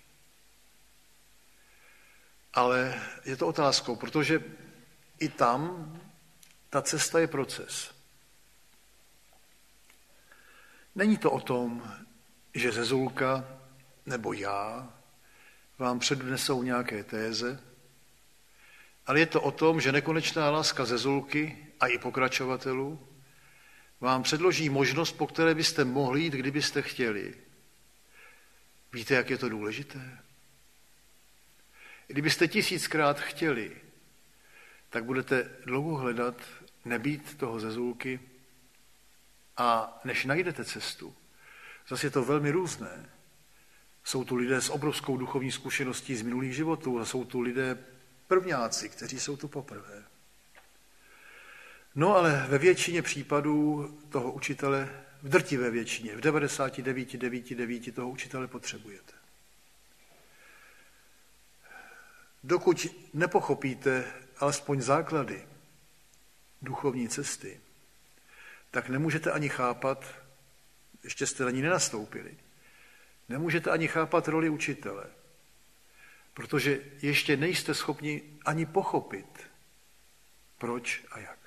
Ale je to otázkou, protože i tam ta cesta je proces. Není to o tom, že Zezulka nebo já vám přednesou nějaké téze, ale je to o tom, že nekonečná láska Zezulky a i pokračovatelů vám předloží možnost, po které byste mohli jít, kdybyste chtěli. Víte, jak je to důležité? Kdybyste tisíckrát chtěli, tak budete dlouho hledat nebýt toho Zezulky a než najdete cestu, zase je to velmi různé. Jsou tu lidé s obrovskou duchovní zkušeností z minulých životů a jsou tu lidé prvňáci, kteří jsou tu poprvé. No ale ve většině případů toho učitele, v drtivé většině, v devadesát devět celá devět devět toho učitele potřebujete. Dokud nepochopíte alespoň základy duchovní cesty, tak nemůžete ani chápat, ještě jste na ní nenastoupili, nemůžete ani chápat roli učitele, protože ještě nejste schopni ani pochopit, proč a jak.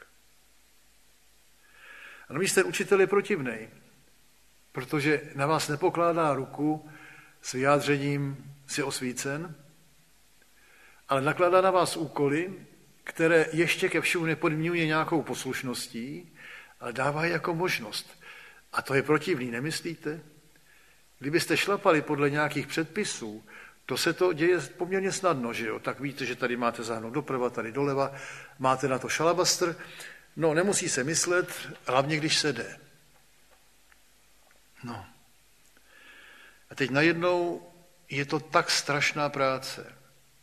A navíc ten učitel je protivnej, protože na vás nepokládá ruku s vyjádřením si osvícen, ale nakládá na vás úkoly, které ještě ke všemu nepodmiňuje nějakou poslušností, ale dává jako možnost. A to je protivný, nemyslíte? Kdybyste šlapali podle nějakých předpisů, to se to děje poměrně snadno, že jo? Tak víte, že tady máte zahnout doprava, tady doleva, máte na to šalabastr. No, nemusí se myslet, hlavně když se jde. No. A teď najednou je to tak strašná práce.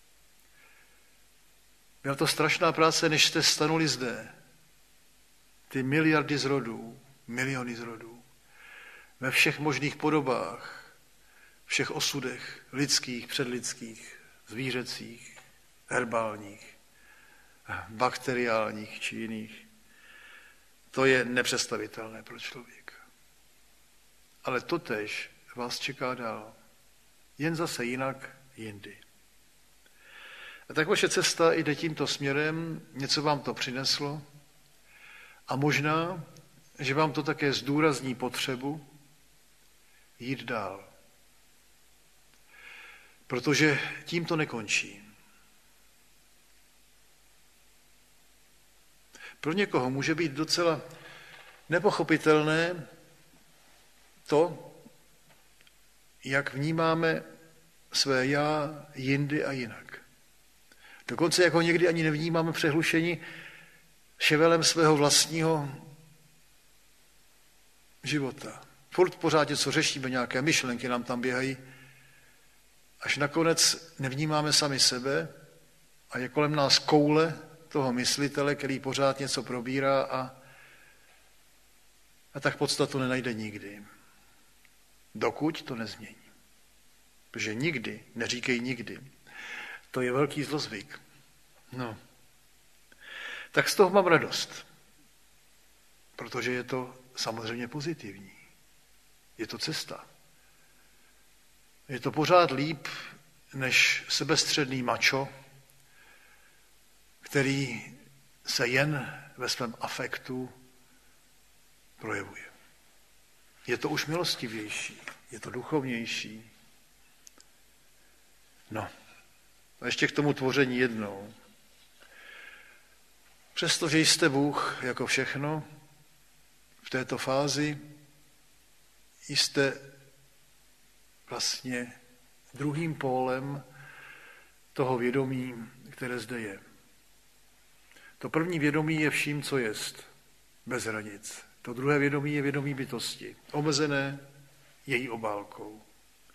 Byla to strašná práce, než jste stanuli zde. Ty miliardy zrodů, miliony zrodů, ve všech možných podobách, všech osudech, lidských, předlidských, zvířecích, herbálních, bakteriálních či jiných. To je nepředstavitelné pro člověka. Ale totéž vás čeká dál. Jen zase jinak jindy. A tak vaše cesta jde tímto směrem, něco vám to přineslo a možná, že vám to také zdůrazní potřebu jít dál. Protože tím to nekončí. Pro někoho může být docela nepochopitelné to, jak vnímáme své já jindy a jinak. Dokonce jak ho někdy ani nevnímáme přehlušeni ševelem svého vlastního života. Furt pořád něco řešíme, nějaké myšlenky nám tam běhají, až nakonec nevnímáme sami sebe a je kolem nás koule toho myslitele, který pořád něco probírá a, a tak podstatu nenajde nikdy. Dokud to nezmění. Protože nikdy, neříkej nikdy, to je velký zlozvyk. No. Tak z toho mám radost. Protože je to samozřejmě pozitivní. Je to cesta. Je to pořád líp, než sebestředný mačo, který se jen ve svém afektu projevuje. Je to už milostivější, je to duchovnější. No, a ještě k tomu tvoření jednou. Přestože jste Bůh jako všechno, v této fázi jste vlastně druhým pólem toho vědomí, které zde je. To první vědomí je vším, co jest, bez hranic. To druhé vědomí je vědomí bytosti, omezené její obálkou.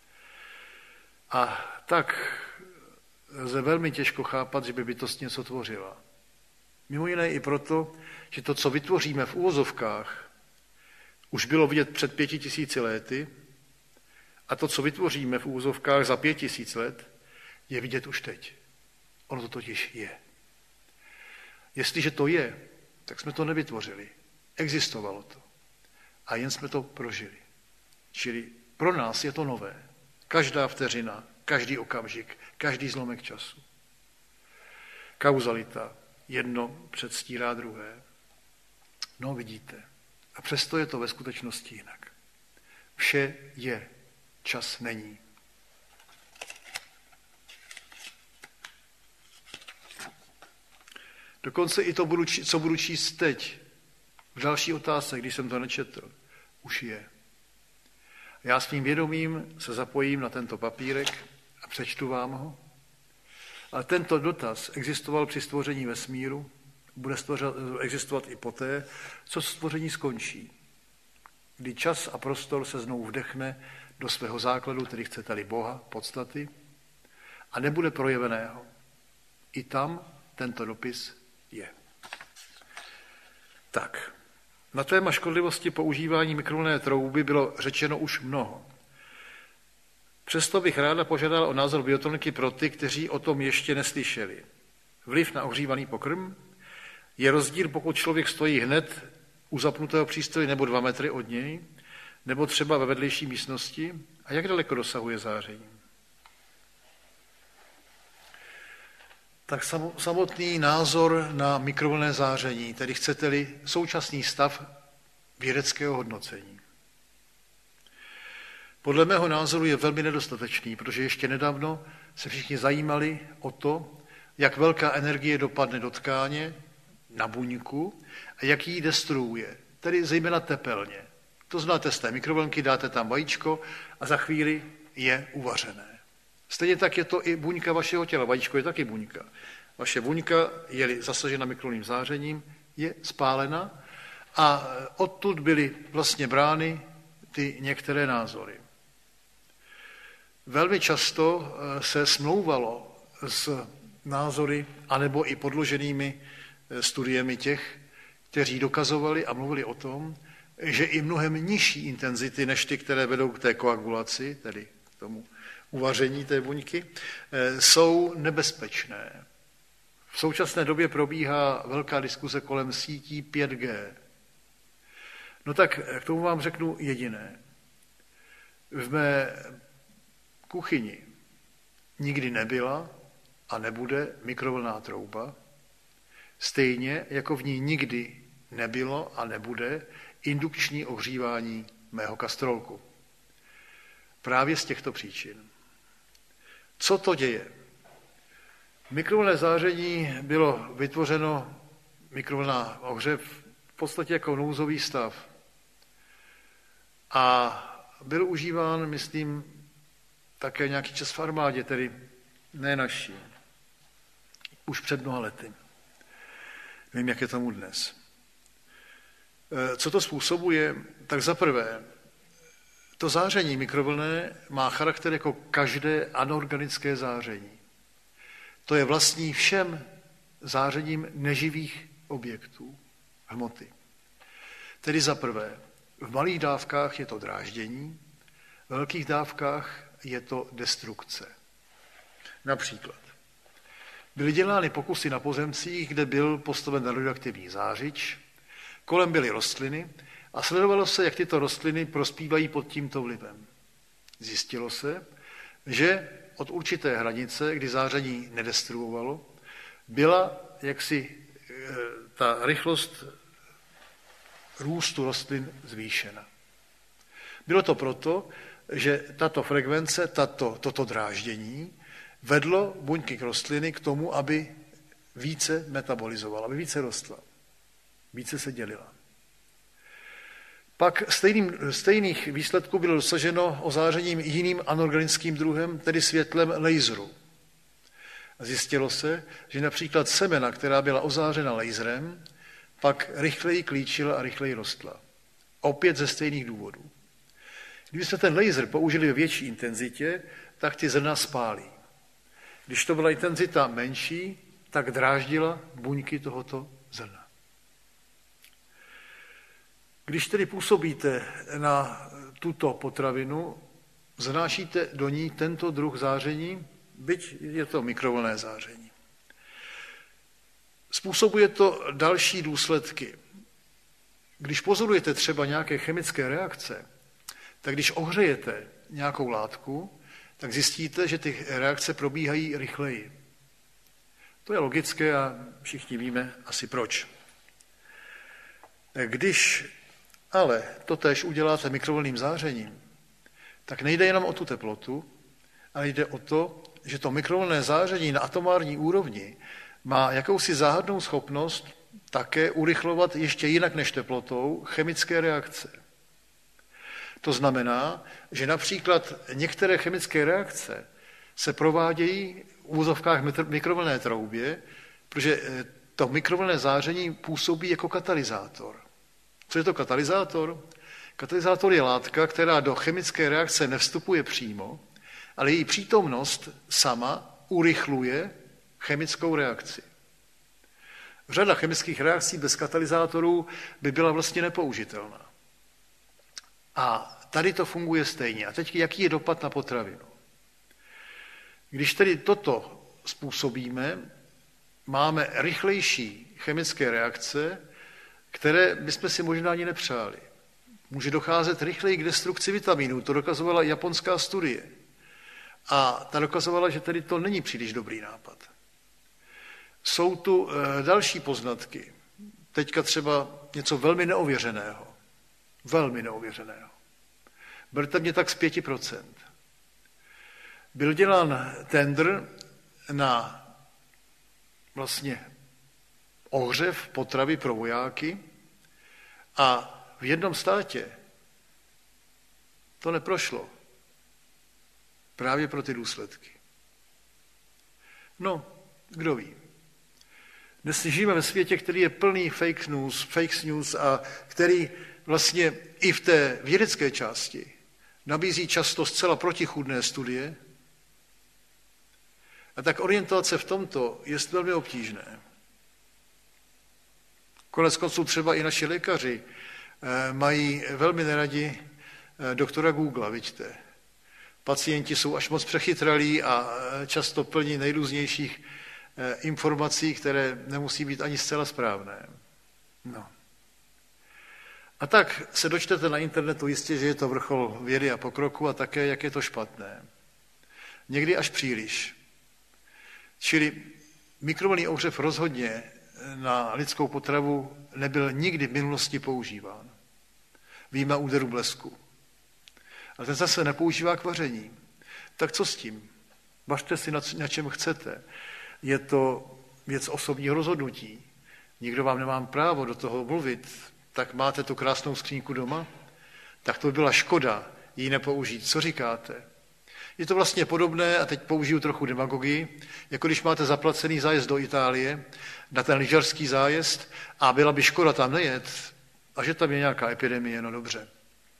A tak lze velmi těžko chápat, že by bytost něco tvořila. Mimo jiné i proto, že to, co vytvoříme v úvozovkách, už bylo vidět před pěti tisíci lety a to, co vytvoříme v úvozovkách za pět tisíc let, je vidět už teď. Ono to totiž je. Jestliže to je, tak jsme to nevytvořili. Existovalo to. A jen jsme to prožili. Čili pro nás je to nové. Každá vteřina, každý okamžik, každý zlomek času. Kauzalita. Jedno předstírá druhé. No vidíte. A přesto je to ve skutečnosti jinak. Vše je. Čas není. Dokonce i to, budu, co budu číst teď, v další otázce, když jsem to nečetl, už je. Já svým vědomím se zapojím na tento papírek a přečtu vám ho. Ale tento dotaz existoval při stvoření vesmíru, bude existovat i poté, co stvoření skončí. Kdy čas a prostor se znovu vdechne do svého základu, tedy chcete-li Boha, podstaty, a nebude projeveného. I tam tento dopis je. Tak, na téma škodlivosti používání mikrovlnné trouby bylo řečeno už mnoho. Přesto bych ráda požádal o názor biotroniky pro ty, kteří o tom ještě neslyšeli. Vliv na ohřívaný pokrm je rozdíl, pokud člověk stojí hned u zapnutého přístroje nebo dva metry od něj, nebo třeba ve vedlejší místnosti, a jak daleko dosahuje záření. Tak samotný názor na mikrovlnné záření, tedy chcete-li současný stav vědeckého hodnocení. Podle mého názoru je velmi nedostatečný, protože ještě nedávno se všichni zajímali o to, jak velká energie dopadne do tkáně, na buňku a jak ji destruuje, tedy zejména tepelně. To znáte z té mikrovlnky, dáte tam vajíčko a za chvíli je uvařené. Stejně tak je to i buňka vašeho těla. Vajíčko je taky buňka. Vaše buňka, je-li zasažena mikrovlnným zářením, je spálena a odtud byly vlastně brány ty některé názory. Velmi často se smlouvalo s názory anebo i podloženými studiemi těch, kteří dokazovali a mluvili o tom, že i mnohem nižší intenzity než ty, které vedou k té koagulaci, tedy k tomu uvaření té buňky, jsou nebezpečné. V současné době probíhá velká diskuse kolem sítí pět G. No tak k tomu vám řeknu jediné. V mé kuchyni nikdy nebyla a nebude mikrovlnná trouba, stejně jako v ní nikdy nebylo a nebude indukční ohřívání mého kastrolku. Právě z těchto příčin. Co to děje? Mikrovlnné záření bylo vytvořeno, mikrovlnná ohřev, v podstatě jako nouzový stav. A byl užíván, myslím, také nějaký čas v armádě, tedy ne naší. Už před mnoha lety. Nevím, jak je tomu dnes. Co to způsobuje? Tak za prvé, to záření mikrovlnné má charakter jako každé anorganické záření. To je vlastní všem zářením neživých objektů, hmoty. Tedy za prvé, v malých dávkách je to dráždění, v velkých dávkách je to destrukce. Například byly dělány pokusy na pozemcích, kde byl postaven radioaktivní zářič, kolem byly rostliny a sledovalo se, jak tyto rostliny prospívají pod tímto vlivem. Zjistilo se, že od určité hranice, kdy záření nedestruovalo, byla jaksi ta rychlost růstu rostlin zvýšena. Bylo to proto, že tato frekvence, tato, toto dráždění vedlo buňky k rostliny k tomu, aby více metabolizovala, aby více rostla, více se dělila. Pak stejným, stejných výsledků bylo dosaženo ozářením jiným anorganickým druhem, tedy světlem laseru. Zjistilo se, že například semena, která byla ozářena laserem, pak rychleji klíčila a rychleji rostla. Opět ze stejných důvodů. Kdybyste ten laser použili ve větší intenzitě, tak ty zrna spálí. Když to byla intenzita menší, tak dráždila buňky tohoto zrna. Když tedy působíte na tuto potravinu, zanášíte do ní tento druh záření, byť je to mikrovlnné záření. Způsobuje to další důsledky. Když pozorujete třeba nějaké chemické reakce, tak když ohřejete nějakou látku, tak zjistíte, že ty reakce probíhají rychleji. To je logické a všichni víme asi proč. Když ale totéž uděláte mikrovlnným zářením, tak nejde jenom o tu teplotu, ale jde o to, že to mikrovlnné záření na atomární úrovni má jakousi záhadnou schopnost také urychlovat ještě jinak než teplotou chemické reakce. To znamená, že například některé chemické reakce se provádějí v úzovkách mikrovlnné troubě, protože to mikrovlnné záření působí jako katalyzátor. Co je to katalyzátor? Katalyzátor je látka, která do chemické reakce nevstupuje přímo, ale její přítomnost sama urychluje chemickou reakci. Řada chemických reakcí bez katalyzátorů by byla vlastně nepoužitelná. A tady to funguje stejně. A teď jaký je dopad na potravinu? Když tedy toto způsobíme, máme rychlejší chemické reakce, které bychom si možná ani nepřáli. Může docházet rychleji k destrukci vitaminů, to dokazovala japonská studie. A ta dokazovala, že tedy to není příliš dobrý nápad. Jsou tu další poznatky. Teďka třeba něco velmi neověřeného. Velmi neověřeného. Berte mě tak z pěti procent. Byl dělán tendr na vlastně ohřev potravy pro vojáky a v jednom státě to neprošlo. Právě pro ty důsledky. No, kdo ví. Dnes žijeme ve světě, který je plný fake news, fake news a který vlastně i v té vědecké části nabízí často zcela protichůdné studie. A tak orientovat se v tomto je velmi obtížné. Konec konců třeba i naši lékaři mají velmi neradi doktora Google, vidíte. Pacienti jsou až moc přechytralí a často plní nejrůznějších informací, které nemusí být ani zcela správné. No. A tak se dočtete na internetu jistě, že je to vrchol vědy a pokroku a také, jak je to špatné. Někdy až příliš. Čili mikrovlnný ohřev rozhodně na lidskou potravu nebyl nikdy v minulosti používán. Vyjma úderu blesku. Ale ten zase nepoužívá k vaření. Tak co s tím? Vařte si na čem chcete. Je to věc osobního rozhodnutí. Nikdo vám nemá právo do toho mluvit. Tak máte tu krásnou skříňku doma? Tak to by byla škoda ji nepoužít. Co říkáte? Je to vlastně podobné, a teď použiju trochu demagogii, jako když máte zaplacený zájezd do Itálie, na ten lyžařský zájezd a byla by škoda tam nejet, a že tam je nějaká epidemie, no dobře.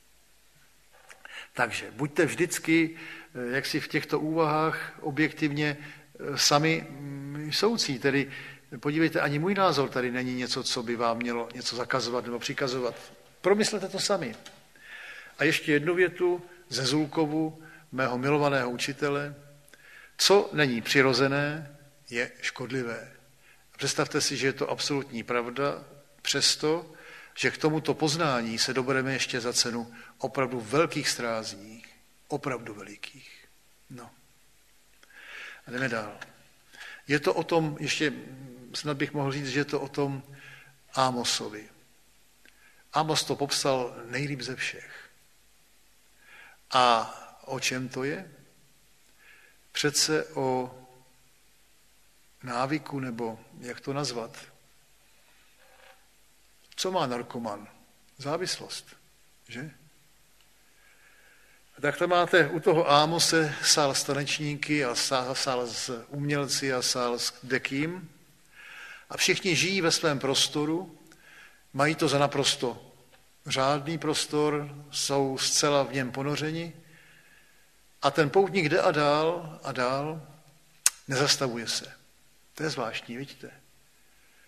Takže buďte vždycky, jak si v těchto úvahách objektivně sami soucí, tedy podívejte, ani můj názor tady není něco, co by vám mělo něco zakazovat nebo přikazovat. Promyslete to sami. A ještě jednu větu ze Zulkovu, mého milovaného učitele. Co není přirozené, je škodlivé. Představte si, že je to absolutní pravda, přesto, že k tomuto poznání se dobereme ještě za cenu opravdu velkých strází, opravdu velikých. No. A jdeme dál. Je to o tom, ještě snad bych mohl říct, že je to o tom Ámosovi. Ámos to popsal nejlíp ze všech. A o čem to je? Přece o návyku, nebo jak to nazvat? Co má narkoman? Závislost, že? A tak tam máte u toho Ámose sál s tanečníky a sál, sál s umělci a sál s dekým. A všichni žijí ve svém prostoru, mají to za naprosto řádný prostor, jsou zcela v něm ponořeni a ten poutník jde a dál a dál, nezastavuje se. To je zvláštní, vidíte?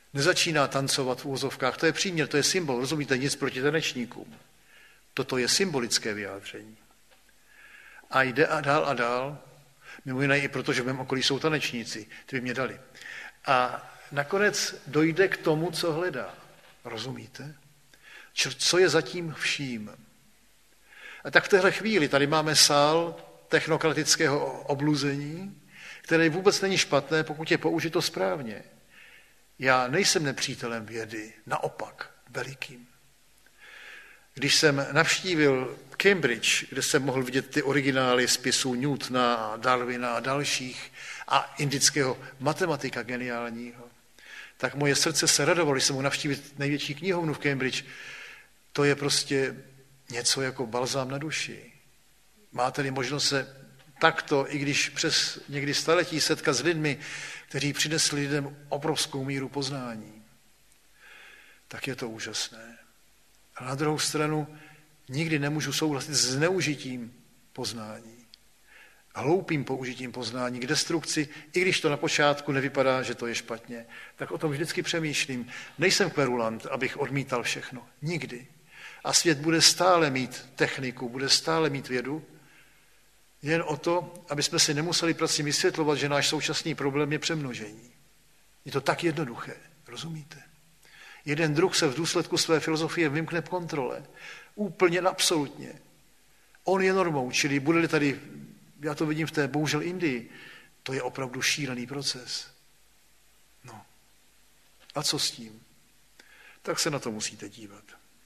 nezačíná tancovat v úvozovkách. To je příměr, to je symbol, rozumíte, nic proti tanečníkům. Toto je symbolické vyjádření. A jde a dál a dál, mimo jiné i proto, že v mém okolí jsou tanečníci, ty by mě dali. A nakonec dojde k tomu, co hledá. Rozumíte? Co je zatím vším? A tak v téhle chvíli tady máme sál technokratického obluzení, které vůbec není špatné, pokud je použito správně. Já nejsem nepřítelem vědy, naopak, velikým. Když jsem navštívil Cambridge, kde jsem mohl vidět ty originály spisů Newtona, Darwina a dalších a indického matematika geniálního, tak moje srdce se radovalo, když jsem mohl navštívit největší knihovnu v Cambridge. To je prostě něco jako balzám na duši. Máte-li možnost se takto, i když přes někdy staletí setkat s lidmi, kteří přinesli lidem obrovskou míru poznání, tak je to úžasné. A na druhou stranu nikdy nemůžu souhlasit s zneužitím poznání. Hloupým použitím poznání k destrukci, i když to na počátku nevypadá, že to je špatně, tak o tom vždycky přemýšlím. Nejsem kverulant, abych odmítal všechno. Nikdy. A svět bude stále mít techniku, bude stále mít vědu, jen o to, aby jsme si nemuseli prostě vysvětlovat, že náš současný problém je přemnožení. Je to tak jednoduché, rozumíte? Jeden druh se v důsledku své filozofie vymkne v kontrole. Úplně absolutně. On je normou, čili bude-li tady, já to vidím v té bohužel Indii, to je opravdu šílený proces. No. A co s tím? Tak se na to musíte dívat.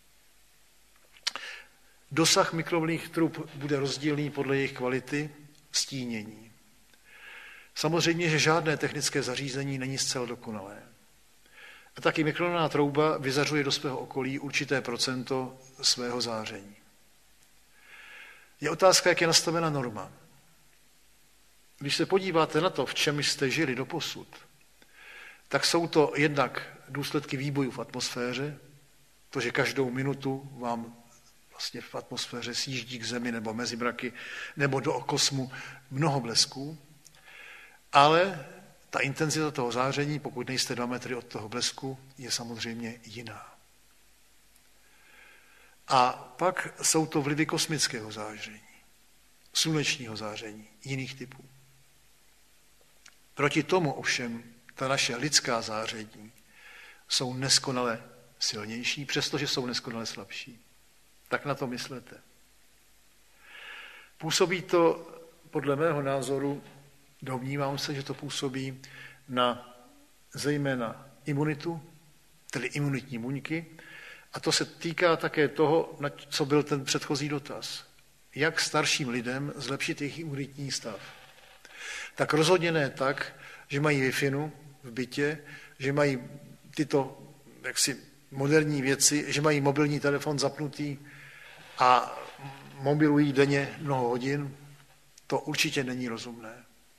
Dosah mikrovlnných trub bude rozdílný podle jejich kvality stínění. Samozřejmě, že žádné technické zařízení není zcela dokonalé. A taky mikrovlnná trouba vyzařuje do svého okolí určité procento svého záření. Je otázka, jak je nastavena norma. Když se podíváte na to, v čem jste žili doposud, tak jsou to jednak důsledky výbojů v atmosféře, to, že každou minutu vám vlastně v atmosféře sjíždí k Zemi nebo mezi mraky nebo do kosmu mnoho blesků, ale ta intenzita toho záření, pokud nejste dva metry od toho blesku, je samozřejmě jiná. A pak jsou to vlivy kosmického záření, slunečního záření, jiných typů. Proti tomu ovšem ta naše lidská záření jsou neskonale silnější, přestože jsou neskonale slabší. Tak na to myslete. Působí to, podle mého názoru, domnívám se, že to působí na zejména imunitu, tedy imunitní buňky, a to se týká také toho, na co byl ten předchozí dotaz. Jak starším lidem zlepšit jejich imunitní stav? Tak rozhodně ne tak, že mají Wi-Fi v bytě, že mají tyto jaksi moderní věci, že mají mobilní telefon zapnutý a mobilují denně mnoho hodin. To určitě není rozumné.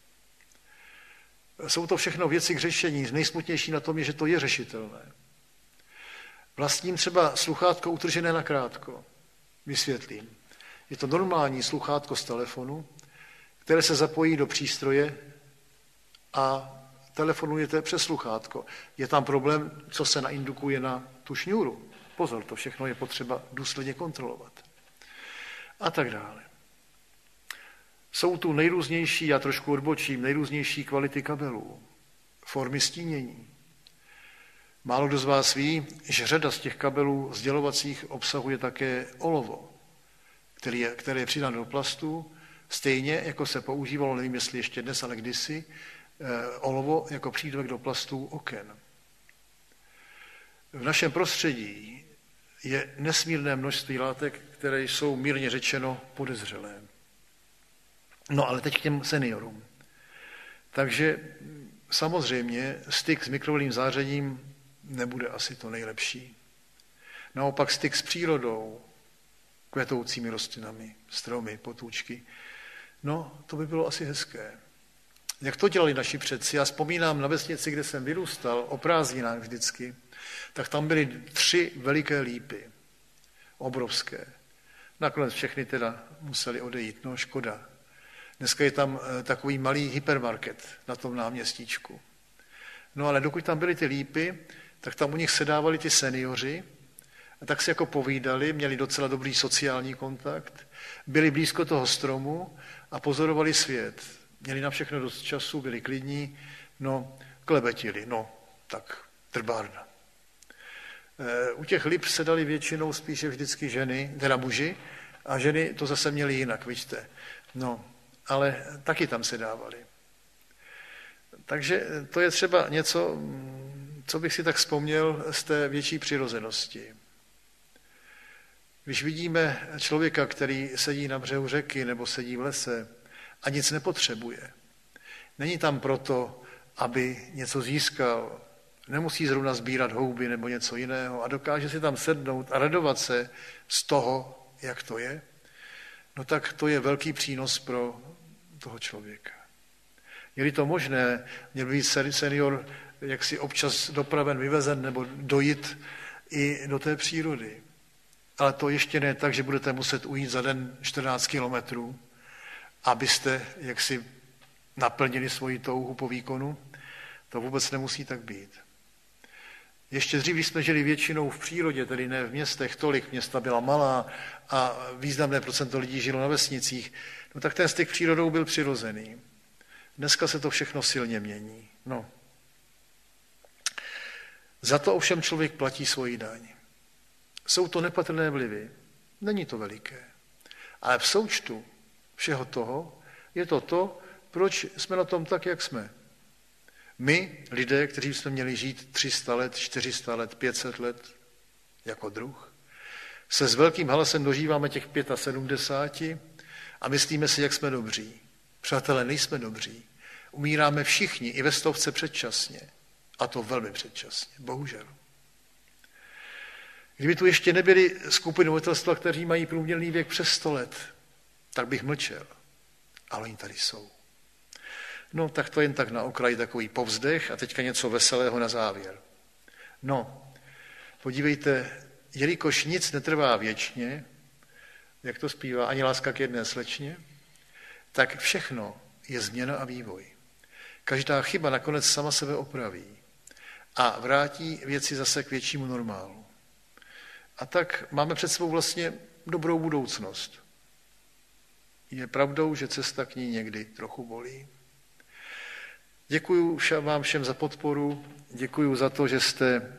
Jsou to všechno věci k řešení. Nejsmutnější na tom je, že to je řešitelné. Vlastním třeba sluchátko utržené na krátko. Vysvětlím. Je to normální sluchátko z telefonu, které se zapojí do přístroje a telefonujete přes sluchátko. Je tam problém, co se naindukuje na tu šňůru. Pozor, to všechno je potřeba důsledně kontrolovat. A tak dále. Jsou tu nejrůznější, já trošku odbočím, nejrůznější kvality kabelů, formy stínění. Málo kdo z vás ví, že řada z těch kabelů sdělovacích obsahuje také olovo, který je, které je přidáno do plastu, stejně jako se používalo, nevím jestli ještě dnes, ale kdysi, olovo jako přídavek do plastů oken. V našem prostředí je nesmírné množství látek, které jsou mírně řečeno podezřelé. No ale teď k těm seniorům. Takže samozřejmě styk s mikrovlnným zářením nebude asi to nejlepší. Naopak styk s přírodou, kvetoucími rostlinami, stromy, potůčky, no to by bylo asi hezké. Jak to dělali naši předci? Já vzpomínám na vesnici, kde jsem vyrůstal, o prázdninách vždycky, tak tam byly tři veliké lípy, obrovské. Nakonec všechny teda museli odejít, no škoda. Dneska je tam takový malý hypermarket na tom náměstíčku. No ale dokud tam byly ty lípy, tak tam u nich sedávali ty seniori a tak si jako povídali, měli docela dobrý sociální kontakt, byli blízko toho stromu a pozorovali svět. Měli na všechno dost času, byli klidní, no klebetili, no tak trbárna. U těch lip sedali většinou spíše vždycky ženy, teda muži, a ženy to zase měly jinak, vidíte. No, ale taky tam sedávali. Takže to je třeba něco, co bych si tak vzpomněl z té větší přirozenosti. Když vidíme člověka, který sedí na břehu řeky nebo sedí v lese a nic nepotřebuje, není tam proto, aby něco získal, nemusí zrovna sbírat houby nebo něco jiného a dokáže si tam sednout a radovat se z toho, jak to je, no tak to je velký přínos pro toho člověka. Je-li to možné, měl by být senior jaksi občas dopraven, vyvezen nebo dojít i do té přírody. Ale to ještě ne tak, že budete muset ujít za den čtrnáct kilometrů, abyste jaksi naplnili svoji touhu po výkonu. To vůbec nemusí tak být. Ještě dřív, když jsme žili většinou v přírodě, tedy ne v městech tolik, města byla malá a významné procento lidí žilo na vesnicích, no tak ten styk přírodou byl přirozený. Dneska se to všechno silně mění. No. Za to ovšem člověk platí svoji daň. Jsou to nepatrné vlivy. Není to veliké. Ale v součtu všeho toho je to to, proč jsme na tom tak, jak jsme. My, lidé, kteří jsme měli žít tři sta let, čtyři sta let, pět set let jako druh, se s velkým hlasem dožíváme těch sedmdesáti pěti a myslíme si, jak jsme dobří. Přátelé, nejsme dobří. Umíráme všichni, i ve stovce předčasně. A to velmi předčasně, bohužel. Kdyby tu ještě nebyly skupiny obyvatelstva, kteří mají průměrný věk přes sto let, tak bych mlčel. Ale oni tady jsou. No, tak to jen tak na okraji takový povzdech a teďka něco veselého na závěr. No, podívejte, jelikož nic netrvá věčně, jak to zpívá, ani láska k jedné slečně, tak všechno je změna a vývoj. Každá chyba nakonec sama sebe opraví a vrátí věci zase k většímu normálu. A tak máme před sebou vlastně dobrou budoucnost. Je pravdou, že cesta k ní někdy trochu bolí. Děkuju vám všem za podporu, děkuju za to, že jste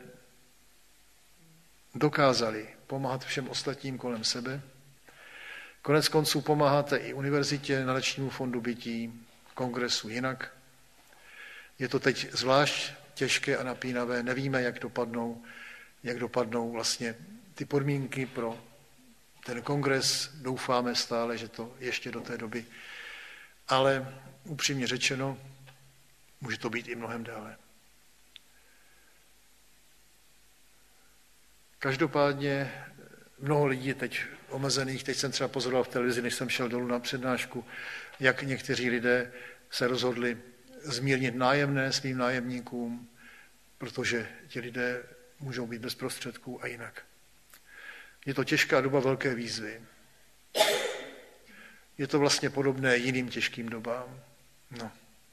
dokázali pomáhat všem ostatním kolem sebe. Konec konců pomáháte i univerzitě, Nadačnímu fondu bytí, kongresu jinak. Je to teď zvlášť těžké a napínavé, nevíme, jak dopadnou, jak dopadnou vlastně ty podmínky pro ten kongres. Doufáme stále, že to ještě do té doby. Ale upřímně řečeno, může to být i mnohem dále. Každopádně mnoho lidí je teď omezených, teď jsem třeba pozoroval v televizi, než jsem šel dolů na přednášku, jak někteří lidé se rozhodli zmírnit nájemné svým nájemníkům, protože ti lidé můžou být bez prostředků a jinak. Je to těžká doba velké výzvy. Je to vlastně podobné jiným těžkým dobám. No.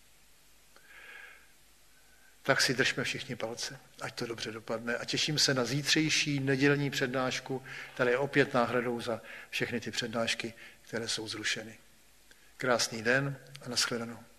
Tak si držme všichni palce, ať to dobře dopadne. A těším se na zítřejší nedělní přednášku, která je opět náhradou za všechny ty přednášky, které jsou zrušeny. Krásný den a nashledanou.